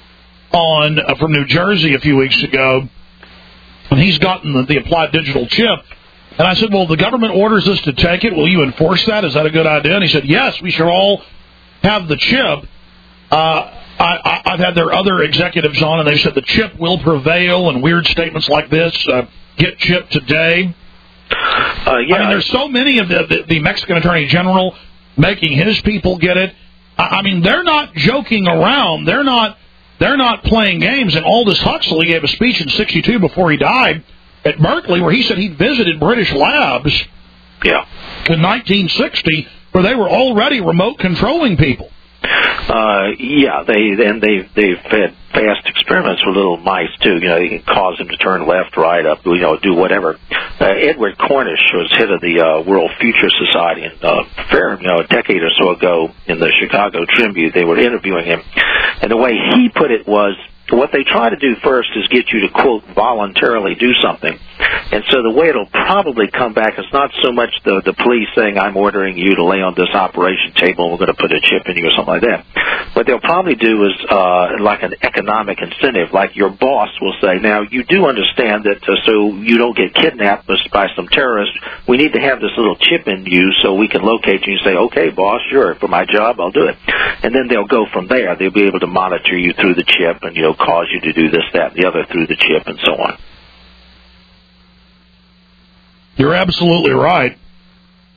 on uh, from New Jersey a few weeks ago, and he's gotten the, the applied digital chip. And I said, well, the government orders us to take it. Will you enforce that? Is that a good idea? And he said, yes, we should all have the chip. Uh, I, I, I've had their other executives on, and they said the chip will prevail, and weird statements like this. Uh, Get chipped today. Uh, yeah, I mean, there's so many of the, the, the Mexican Attorney General making his people get it. I, I mean, they're not joking around. They're not. They're not playing games. And Aldous Huxley gave a speech in sixty-two before he died at Berkeley, where he said he visited British labs. Yeah. In nineteen sixty, where they were already remote controlling people. Uh, yeah, they and they they've had fast experiments with little mice too. You know, you can cause them to turn left, right, up, you know, do whatever. Uh, Edward Cornish was head of the uh, World Future Society, and uh, fair, you know, a decade or so ago in the Chicago Tribune, they were interviewing him, and the way he put it was, what they try to do first is get you to, quote, voluntarily do something. And so the way it'll probably come back is not so much the, the police saying, I'm ordering you to lay on this operation table and we're going to put a chip in you or something like that. What they'll probably do is uh, like an economic incentive, like your boss will say, now, you do understand that uh, so you don't get kidnapped by some terrorists, we need to have this little chip in you so we can locate you and say, okay, boss, sure, for my job, I'll do it. And then they'll go from there. They'll be able to monitor you through the chip and, you know, cause you to do this, that, and the other through the chip and so on. You're absolutely right.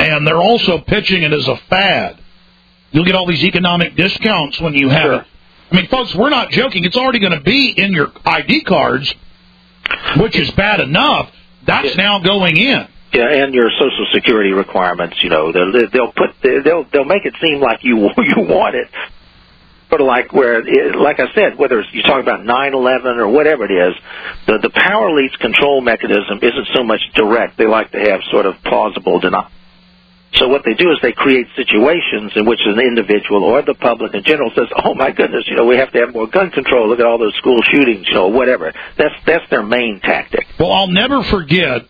and they're also pitching it as a fad. You'll get all these economic discounts when you have Sure. it. I mean, folks, we're not joking. It's already going to be in your I D cards, which is bad enough. That's yeah. now going in. Yeah, and your Social Security requirements. You know, they'll they'll put they'll they'll make it seem like you you want it. Sort of like where, it, like I said, whether it's, you talk about nine eleven or whatever it is, the the power leaks control mechanism isn't so much direct. They like to have sort of plausible denial. So what they do is they create situations in which an individual or the public in general says, "Oh my goodness, you know, we have to have more gun control. Look at all those school shootings, you know, whatever." That's that's their main tactic. Well, I'll never forget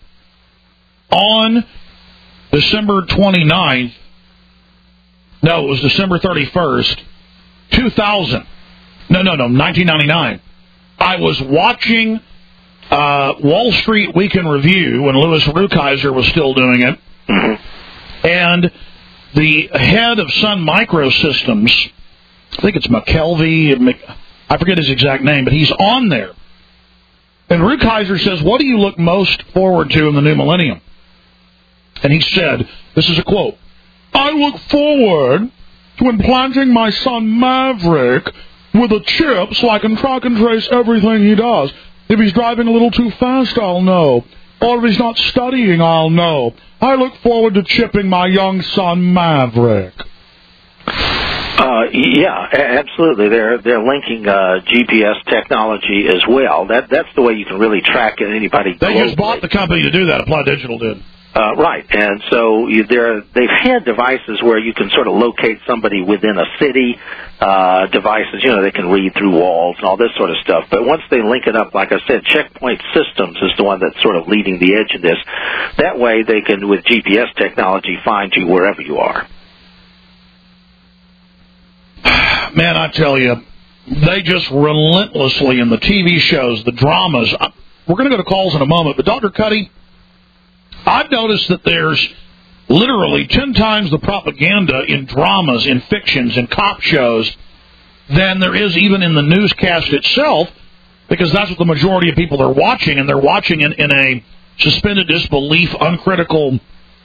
on December twenty-ninth. No, it was December thirty-first. two thousand. No, no, no, nineteen ninety-nine. I was watching uh, Wall Street Week in Review when Louis Rukeyser was still doing it. Mm-hmm. And the head of Sun Microsystems, I think it's McKelvey, I forget his exact name, but he's on there. And Rukeyser says, "What do you look most forward to in the new millennium?" And he said, this is a quote, "I look forward to implanting my son Maverick with a chip so I can track and trace everything he does. If he's driving a little too fast, I'll know. Or if he's not studying, I'll know. I look forward to chipping my young son Maverick." Uh, yeah, absolutely. They're they're linking uh, G P S technology as well. That that's the way you can really track anybody. They globally. just bought the company to do that. Apply Digital did. Uh, right, and so you, they're, they've had devices where you can sort of locate somebody within a city, uh, devices, you know, they can read through walls and all this sort of stuff. But once they link it up, like I said, Checkpoint Systems is the one that's sort of leading the edge of this. That way they can, with G P S technology, find you wherever you are. Man, I tell you, they just relentlessly in the T V shows, the dramas. We're going to go to calls in a moment, but Doctor Cuddy, I've noticed that there's literally ten times the propaganda in dramas, in fictions, in cop shows than there is even in the newscast itself, because that's what the majority of people are watching, and they're watching in, in a suspended disbelief, uncritical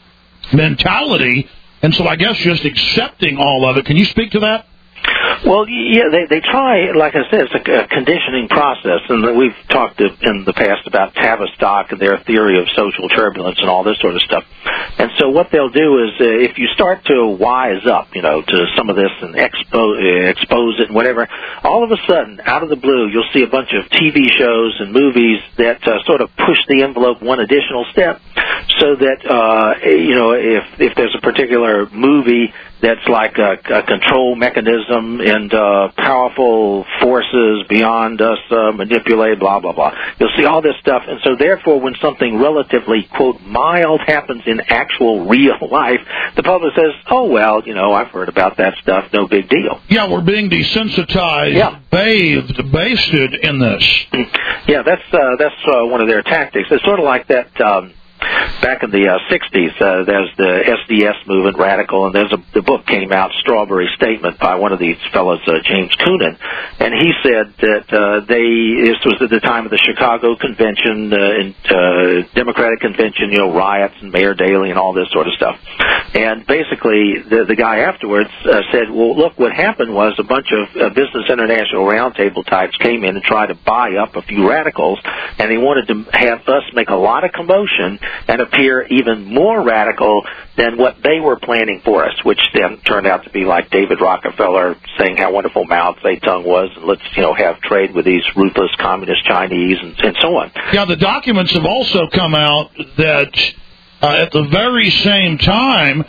mentality, and so I guess just accepting all of it. Can you speak to that? Well, yeah, they they try, like I said, it's a, a conditioning process, and we've talked in the past about Tavistock and their theory of social turbulence and all this sort of stuff. And so what they'll do is, uh, if you start to wise up, you know, to some of this and expose uh, expose it and whatever, all of a sudden, out of the blue, you'll see a bunch of T V shows and movies that uh, sort of push the envelope one additional step, so that uh, you know, if if there's a particular movie that's like a, a control mechanism and uh, powerful forces beyond us uh, manipulate, blah, blah, blah. You'll see all this stuff. And so therefore, when something relatively, quote, mild happens in actual real life, the public says, oh, well, you know, I've heard about that stuff, no big deal. Yeah, we're being desensitized, yeah. bathed, basted in this. Yeah, that's, uh, that's uh, one of their tactics. It's sort of like that... Um, Back in the uh, sixties, uh, there's the S D S movement, radical, and there's a the book came out, Strawberry Statement, by one of these fellows, uh, James Coonan, and he said that uh, they this was at the time of the Chicago Convention, uh, and, uh, Democratic Convention, you know, riots and Mayor Daley and all this sort of stuff. And basically, the the guy afterwards uh, said, well, look, what happened was a bunch of uh, Business International Roundtable types came in and tried to buy up a few radicals, and they wanted to have us make a lot of commotion and appear even more radical than what they were planning for us, which then turned out to be like David Rockefeller saying how wonderful Mao Zedong was, and let's, you know, have trade with these ruthless communist Chinese and, and so on. Yeah, the documents have also come out that uh, at the very same time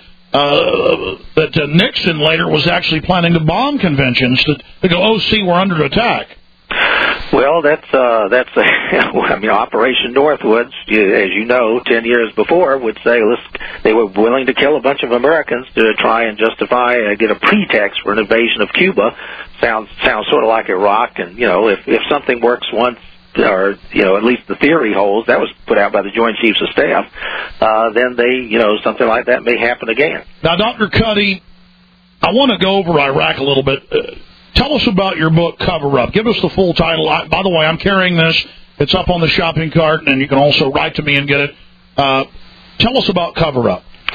uh, that uh, Nixon later was actually planning to bomb conventions to, to go, oh, see, we're under attack. Well, that's uh, that's uh, I mean, Operation Northwoods, as you know, ten years before would say let's, they were willing to kill a bunch of Americans to try and justify, uh, get a pretext for an invasion of Cuba. Sounds sounds sort of like Iraq, and you know, if if something works once, or you know, at least the theory holds, that was put out by the Joint Chiefs of Staff, uh, then they, you know, something like that may happen again. Now, Doctor Cuddy, I want to go over Iraq a little bit. Uh, Tell us about your book, Cover Up. Give us the full title. I, by the way, I'm carrying this. It's up on the shopping cart, and you can also write to me and get it. Uh, tell us about Cover Up.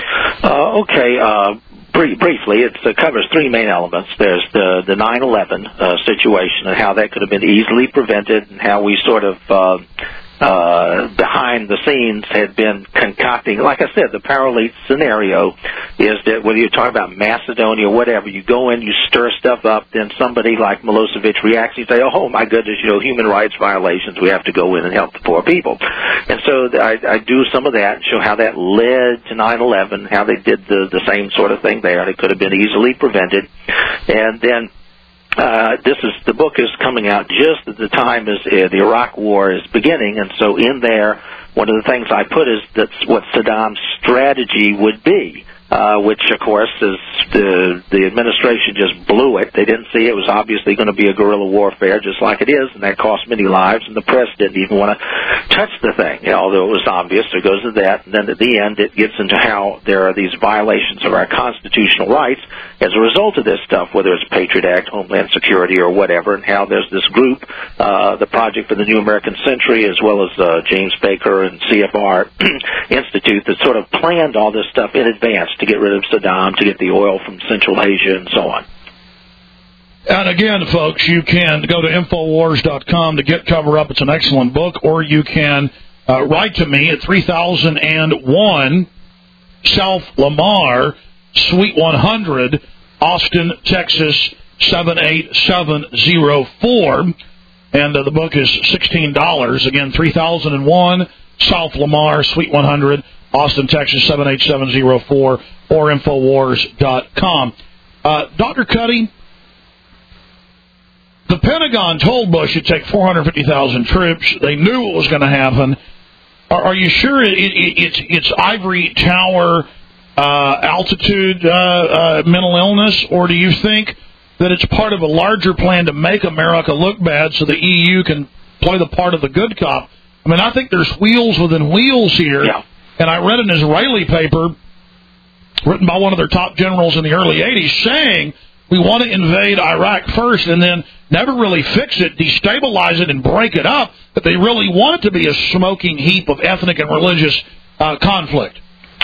Uh, okay. Uh, brief, briefly, it uh, covers three main elements. There's the the nine eleven uh, situation and how that could have been easily prevented, and how we sort of uh, uh, behind the scenes had been concocting. Like I said, the Paralete scenario is that whether you're talking about Macedonia or whatever, you go in, you stir stuff up, then somebody like Milosevic reacts, you say, oh my goodness, you know, human rights violations, we have to go in and help the poor people. And so I, I do some of that and show how that led to nine eleven, how they did the, the same sort of thing there. It could have been easily prevented. And then Uh, this is the book is coming out just at the time as uh, the Iraq War is beginning, and so in there, one of the things I put is that's what Saddam's strategy would be, uh, which of course is the the administration just blew it. They didn't see it was obviously going to be a guerrilla warfare, just like it is, and that cost many lives. And the press didn't even want to touch the thing, you know, although it was obvious. There goes to that, and then at the end, it gets into how there are these violations of our constitutional rights as a result of this stuff, whether it's Patriot Act, Homeland Security, or whatever, and how there's this group, uh, the Project for the New American Century, as well as uh, James Baker and C F R Institute, that sort of planned all this stuff in advance to get rid of Saddam, to get the oil from Central Asia, and so on. And again, folks, you can go to Infowars dot com to get Cover Up. It's an excellent book. Or you can uh, write to me at three thousand one South Lamar, Suite one hundred, Austin, Texas, seven eight seven zero four. And uh, the book is sixteen dollars. Again, three thousand one South Lamar, Suite one hundred, Austin, Texas, seven eight seven zero four, or Infowars dot com. Uh, Doctor Cuddy, the Pentagon told Bush it'd take four hundred fifty thousand troops. They knew what was going to happen. Are, are you sure it, it, it's, it's ivory tower uh, altitude uh, uh, mental illness, or do you think that it's part of a larger plan to make America look bad so the E U can play the part of the good cop? I mean, I think there's wheels within wheels here. Yeah. And I read an Israeli paper written by one of their top generals in the early eighties saying we want to invade Iraq first and then never really fix it, destabilize it, and break it up, but they really want it to be a smoking heap of ethnic and religious uh, conflict.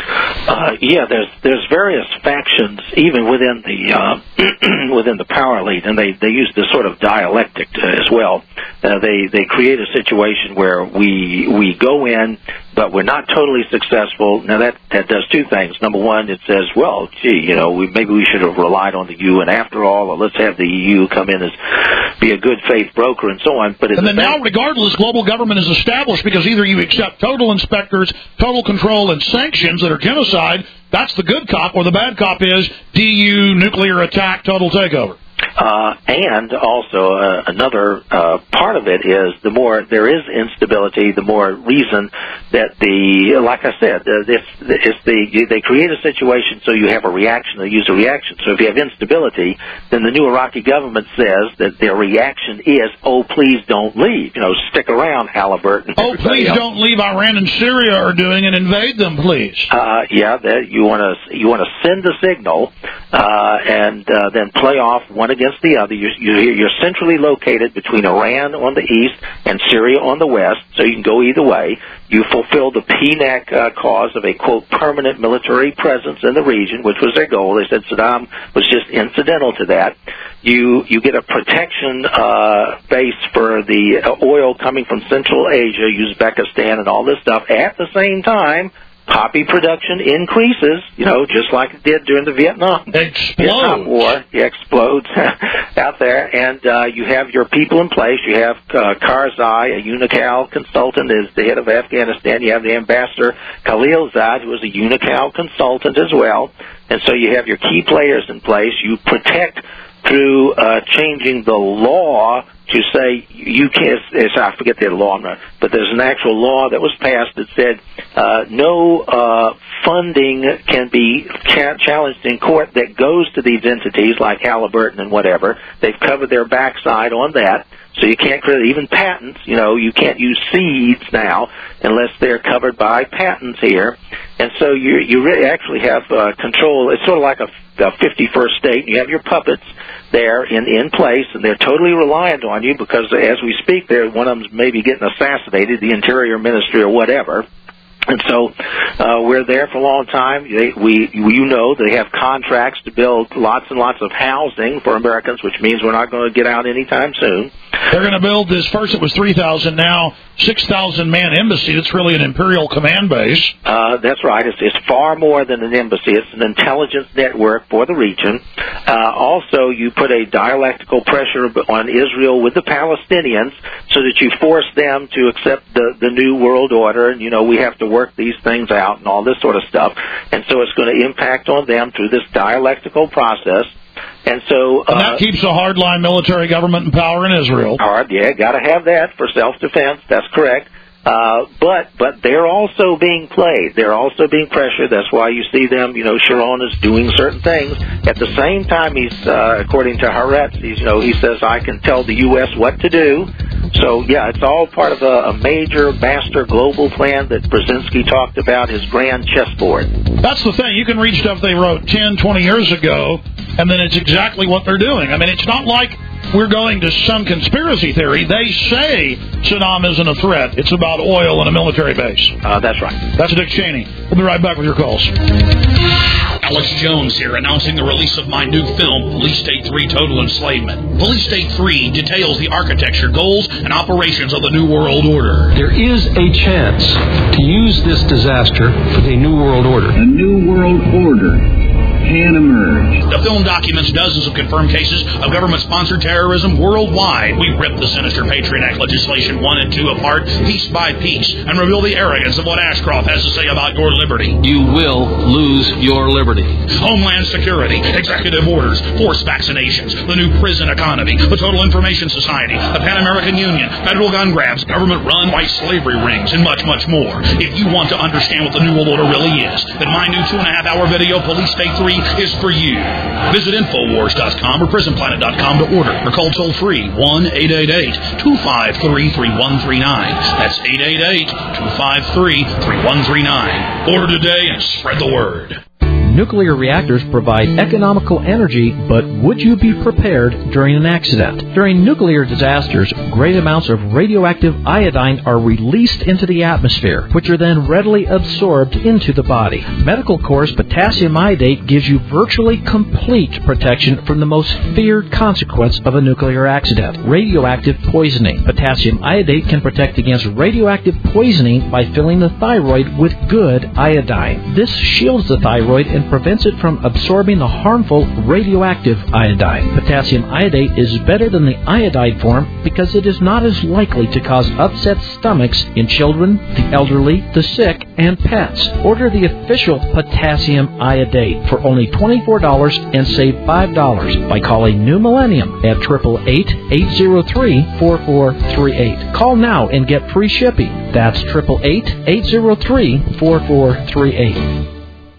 Uh, yeah, there's there's various factions even within the uh, within the power elite, and they, they use this sort of dialectic uh, as well. Uh, they they create a situation where we we go in, but we're not totally successful. Now that that does two things. Number one, it says, well, gee, you know, we, maybe we should have relied on the U N after all, or let's have the E U come in as be a good faith broker and so on. But and then now, regardless, global government is established because either you accept total inspectors, total control, and sanctions that are genocide. That's the good cop, or the bad cop is D U, nuclear attack, total takeover. Uh, and also uh, another uh, part of it is the more there is instability, the more reason that the, like I said, uh, it's, it's the they create a situation so you have a reaction. They use a reaction. So if you have instability, then the new Iraqi government says that their reaction is, oh, please don't leave. You know, stick around, Halliburton. Oh, please else. Don't leave. Iran and Syria are doing it. Invade them, please. Uh, yeah, that you want to you want to send a signal uh, and uh, then play off one against the other. You're, you're centrally located between Iran on the east and Syria on the west, so you can go either way. You fulfill the P N A C uh, cause of a, quote, permanent military presence in the region, which was their goal. They said Saddam was just incidental to that. You you get a protection uh, base for the oil coming from Central Asia, Uzbekistan, and all this stuff. At the same time, poppy production increases, you know, just like it did during the Vietnam, Vietnam War. It explodes out there, and uh, you have your people in place. You have uh, Karzai, a UNICAL consultant, is the head of Afghanistan. You have the ambassador Khalilzad, who is a UNICAL consultant as well. And so you have your key players in place. You protect through uh, changing the law to say you can't, I forget the law, but there's an actual law that was passed that said uh, no uh, funding can be cha- challenged in court that goes to these entities like Halliburton and whatever. They've covered their backside on that. So you can't create even patents. You know, you can't use seeds now unless they're covered by patents here. And so you you really actually have uh, control. It's sort of like a, a fifty-first state. You have your puppets there in, in place, and they're totally reliant on you because as we speak, there one of them's maybe getting assassinated, the Interior Ministry or whatever. And so uh, we're there for a long time. They, we, you know, they have contracts to build lots and lots of housing for Americans, which means we're not going to get out anytime soon. They're going to build this. First it was three thousand, now six thousand man embassy. That's really an imperial command base. Uh, that's right. It's, it's far more than an embassy. It's an intelligence network for the region. Uh, also, you put a dialectical pressure on Israel with the Palestinians so that you force them to accept the, the new world order. And, you know, we have to work these things out and all this sort of stuff. And so it's going to impact on them through this dialectical process. And so, uh, and that keeps a hardline military government in power in Israel. Hard, yeah, got to have that for self-defense. That's correct. Uh, but but they're also being played. They're also being pressured. That's why you see them. You know, Sharon is doing certain things. At the same time, he's uh, according to Haaretz, he's you know he says I can tell the U S what to do. So yeah, it's all part of a, a major master global plan that Brzezinski talked about, his grand chessboard. That's the thing. You can read stuff they wrote ten, twenty years ago, and then it's exactly what they're doing. I mean, it's not like we're going to some conspiracy theory. They say Saddam isn't a threat. It's about oil and a military base. Uh, that's right. That's Dick Cheney. We'll be right back with your calls. Alex Jones here, announcing the release of my new film, Police State three Total Enslavement. Police State three details the architecture, goals, and operations of the New World Order. There is a chance to use this disaster for the New World Order. A New World Order can emerge. The film documents dozens of confirmed cases of government-sponsored terrorism worldwide. We rip the sinister Patriot Act legislation one and two apart, piece by piece, and reveal the arrogance of what Ashcroft has to say about your liberty. You will lose your liberty. Homeland Security, executive orders, forced vaccinations, the new prison economy, the Total Information Society, the Pan American Union, federal gun grabs, government-run white slavery rings, and much, much more. If you want to understand what the New World Order really is, then my new two-and-a-half-hour video, Police State three, is for you. Visit Infowars dot com or Prison Planet dot com to order, or call toll-free one eight eight eight, two five three, three one three nine. That's eight eight eight, two five three, three one three nine. Order today and spread the word. Nuclear reactors provide economical energy, but would you be prepared during an accident? During nuclear disasters, great amounts of radioactive iodine are released into the atmosphere, which are then readily absorbed into the body. Medical Corps potassium iodate gives you virtually complete protection from the most feared consequence of a nuclear accident, radioactive poisoning. Potassium iodate can protect against radioactive poisoning by filling the thyroid with good iodine. This shields the thyroid and prevents it from absorbing the harmful radioactive iodine. Potassium iodate is better than the iodide form because it is not as likely to cause upset stomachs in children, the elderly, the sick, and pets. Order the official potassium iodate for only twenty-four dollars and save five dollars by calling New Millennium at eight eight eight, eight zero three, four four three eight. Call now and get free shipping. That's eight eight eight, eight zero three, four four three eight.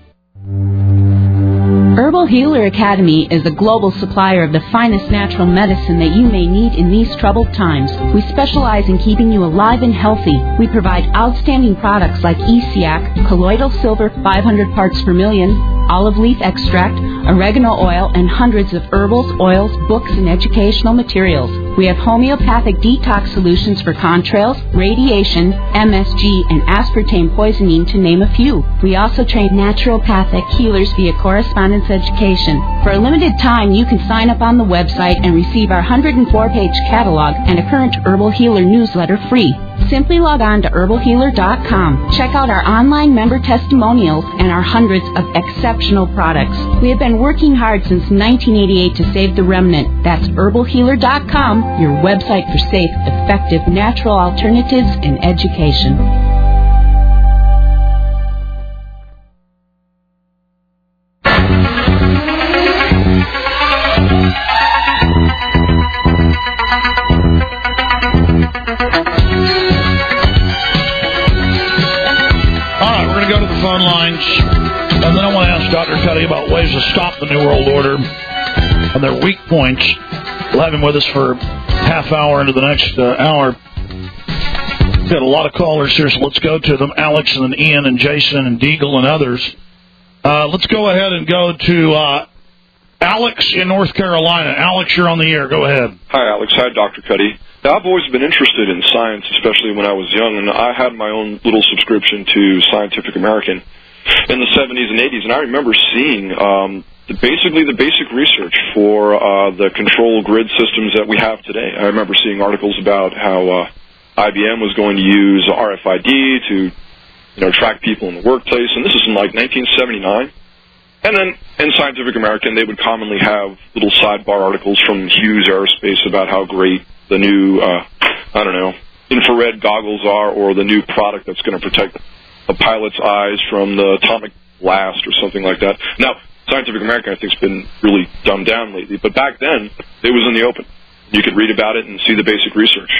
Herbal Healer Academy is a global supplier of the finest natural medicine that you may need in these troubled times. We specialize in keeping you alive and healthy. We provide outstanding products like E C A C, colloidal silver five hundred parts per million, olive leaf extract, oregano oil, and hundreds of herbals, oils, books, and educational materials. We have homeopathic detox solutions for contrails, radiation, M S G, and aspartame poisoning, to name a few. We also train naturopathic healers via correspondence education. For a limited time, you can sign up on the website and receive our one hundred four page catalog and a current Herbal Healer newsletter free. Simply log on to herbal healer dot com. Check out our online member testimonials and our hundreds of exceptional products. We have been working hard since nineteen eighty-eight to save the remnant. That's herbal healer dot com, your website for safe, effective, natural alternatives in education. Phone lines, and then I want to ask Doctor Cuddy about ways to stop the New World Order and their weak points. We'll have him with us for half hour into the next uh, hour. We've got a lot of callers here, so let's go to them. Alex and then Ian and Jason and Deagle and others. Uh, let's go ahead and go to uh, Alex in North Carolina. Alex, you're on the air. Go ahead. Hi, Alex. Hi, Doctor Cuddy. I've always been interested in science, especially when I was young, and I had my own little subscription to Scientific American in the seventies and eighties, and I remember seeing um, the, basically the basic research for uh, the control grid systems that we have today. I remember seeing articles about how uh, I B M was going to use R F I D to, you know, track people in the workplace, and this is in like nineteen seventy-nine. And then in Scientific American, they would commonly have little sidebar articles from Hughes Aerospace about how great the new, uh, I don't know, infrared goggles are, or the new product that's going to protect a pilot's eyes from the atomic blast or something like that. Now, Scientific American, I think, has been really dumbed down lately, but back then, it was in the open. You could read about it and see the basic research.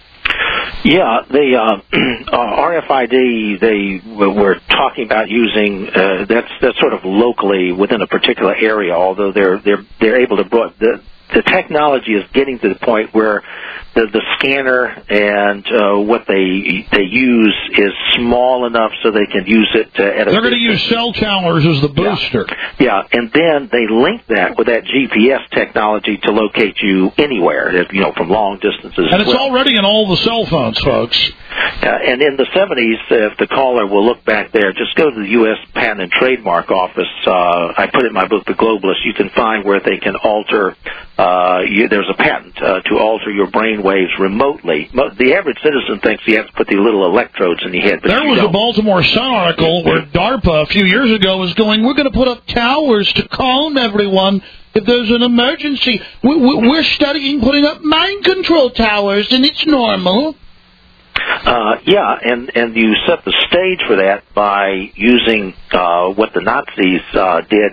Yeah, the uh, uh, R F I D they were talking about using. Uh, that's that's sort of locally within a particular area. Although they're they're they're able to broad, the the technology is getting to the point where the the scanner and uh, what they they use is small enough so they can use it uh, at a. They're going to use cell towers as the booster. Yeah. yeah, and then they link that with that G P S technology to locate you anywhere, if, you know, from long distances. And it's well. already in all the cell phones, folks. Uh, and in the seventies, uh, if the caller will look back there, just go to the U S Patent and Trademark Office. Uh, I put it in my book, The Globalist. You can find where they can alter. Uh, you, there's a patent uh, to alter your brain waves remotely. The average citizen thinks he has to put the little electrodes in your head. But there you was don't. a Baltimore Sun article where DARPA a few years ago was going, we're going to put up towers to calm everyone if there's an emergency. We, we, we're studying putting up mind control towers, and it's normal. Uh, yeah, and, and you set the stage for that by using uh, what the Nazis uh, did.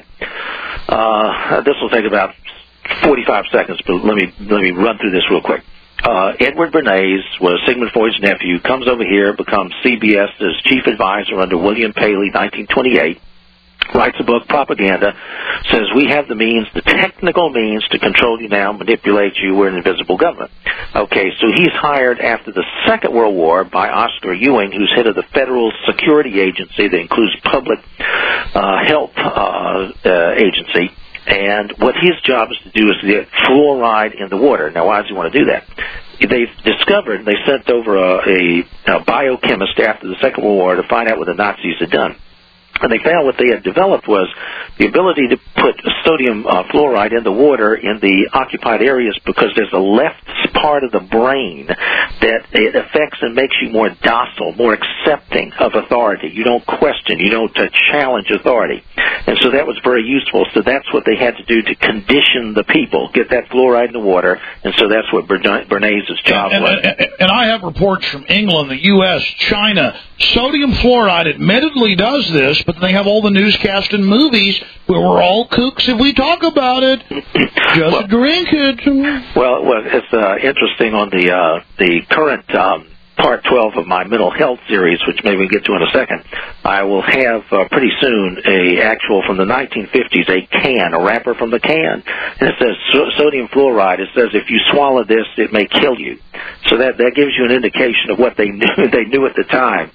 Uh, this will take about forty-five seconds, but let me let me run through this real quick. Uh, Edward Bernays was Sigmund Freud's nephew, comes over here, becomes C B S's chief advisor under William Paley, nineteen twenty-eight, writes a book, Propaganda, says we have the means, the technical means to control you now, manipulate you, we're an invisible government. Okay, so he's hired after the Second World War by Oscar Ewing, who's head of the Federal Security Agency that includes public uh, health uh, uh, agency. And what his job is to do is to get fluoride in the water. Now, why does he want to do that? They've discovered, they sent over a, a, a biochemist after the Second World War to find out what the Nazis had done. And they found what they had developed was the ability to put sodium uh, fluoride in the water in the occupied areas because there's a left part of the brain that it affects and makes you more docile, more accepting of authority. You don't question. You don't uh, challenge authority. And so that was very useful. So that's what they had to do to condition the people, get that fluoride in the water. And so that's what Bernays' job and, was. And, and, and I have reports from England, the U S, China. Sodium fluoride admittedly does this, but they have all the newscasts and movies where we're all kooks if we talk about it. Just well, drink it. Well, well it's uh, interesting on the uh, the current um, part twelve of my mental health series, which maybe we can get to in a second. I will have uh, pretty soon a actual from the nineteen fifties, a can, a wrapper from the can, and it says so- sodium fluoride. It says if you swallow this, it may kill you. So that that gives you an indication of what they knew they knew at the time.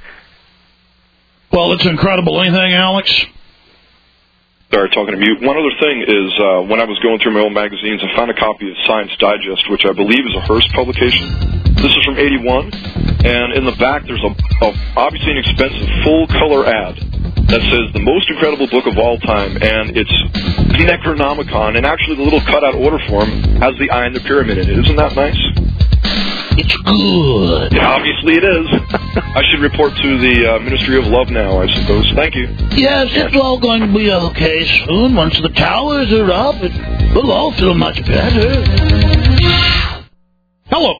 Well, it's incredible. Anything, Alex? Sorry, talking to mute. One other thing is, uh, when I was going through my old magazines, I found a copy of Science Digest, which I believe is a Hearst publication. This is from eighty-one, and in the back there's a, a obviously an expensive full-color ad that says the most incredible book of all time, and it's Necronomicon, and actually the little cutout order form has the eye in the pyramid in it. Isn't that nice? It's good. Yeah, obviously it is. I should report to the uh, Ministry of Love now, I suppose. Thank you. Yes, it's all going to be okay soon. Once the towers are up, it will all feel much better. Hello.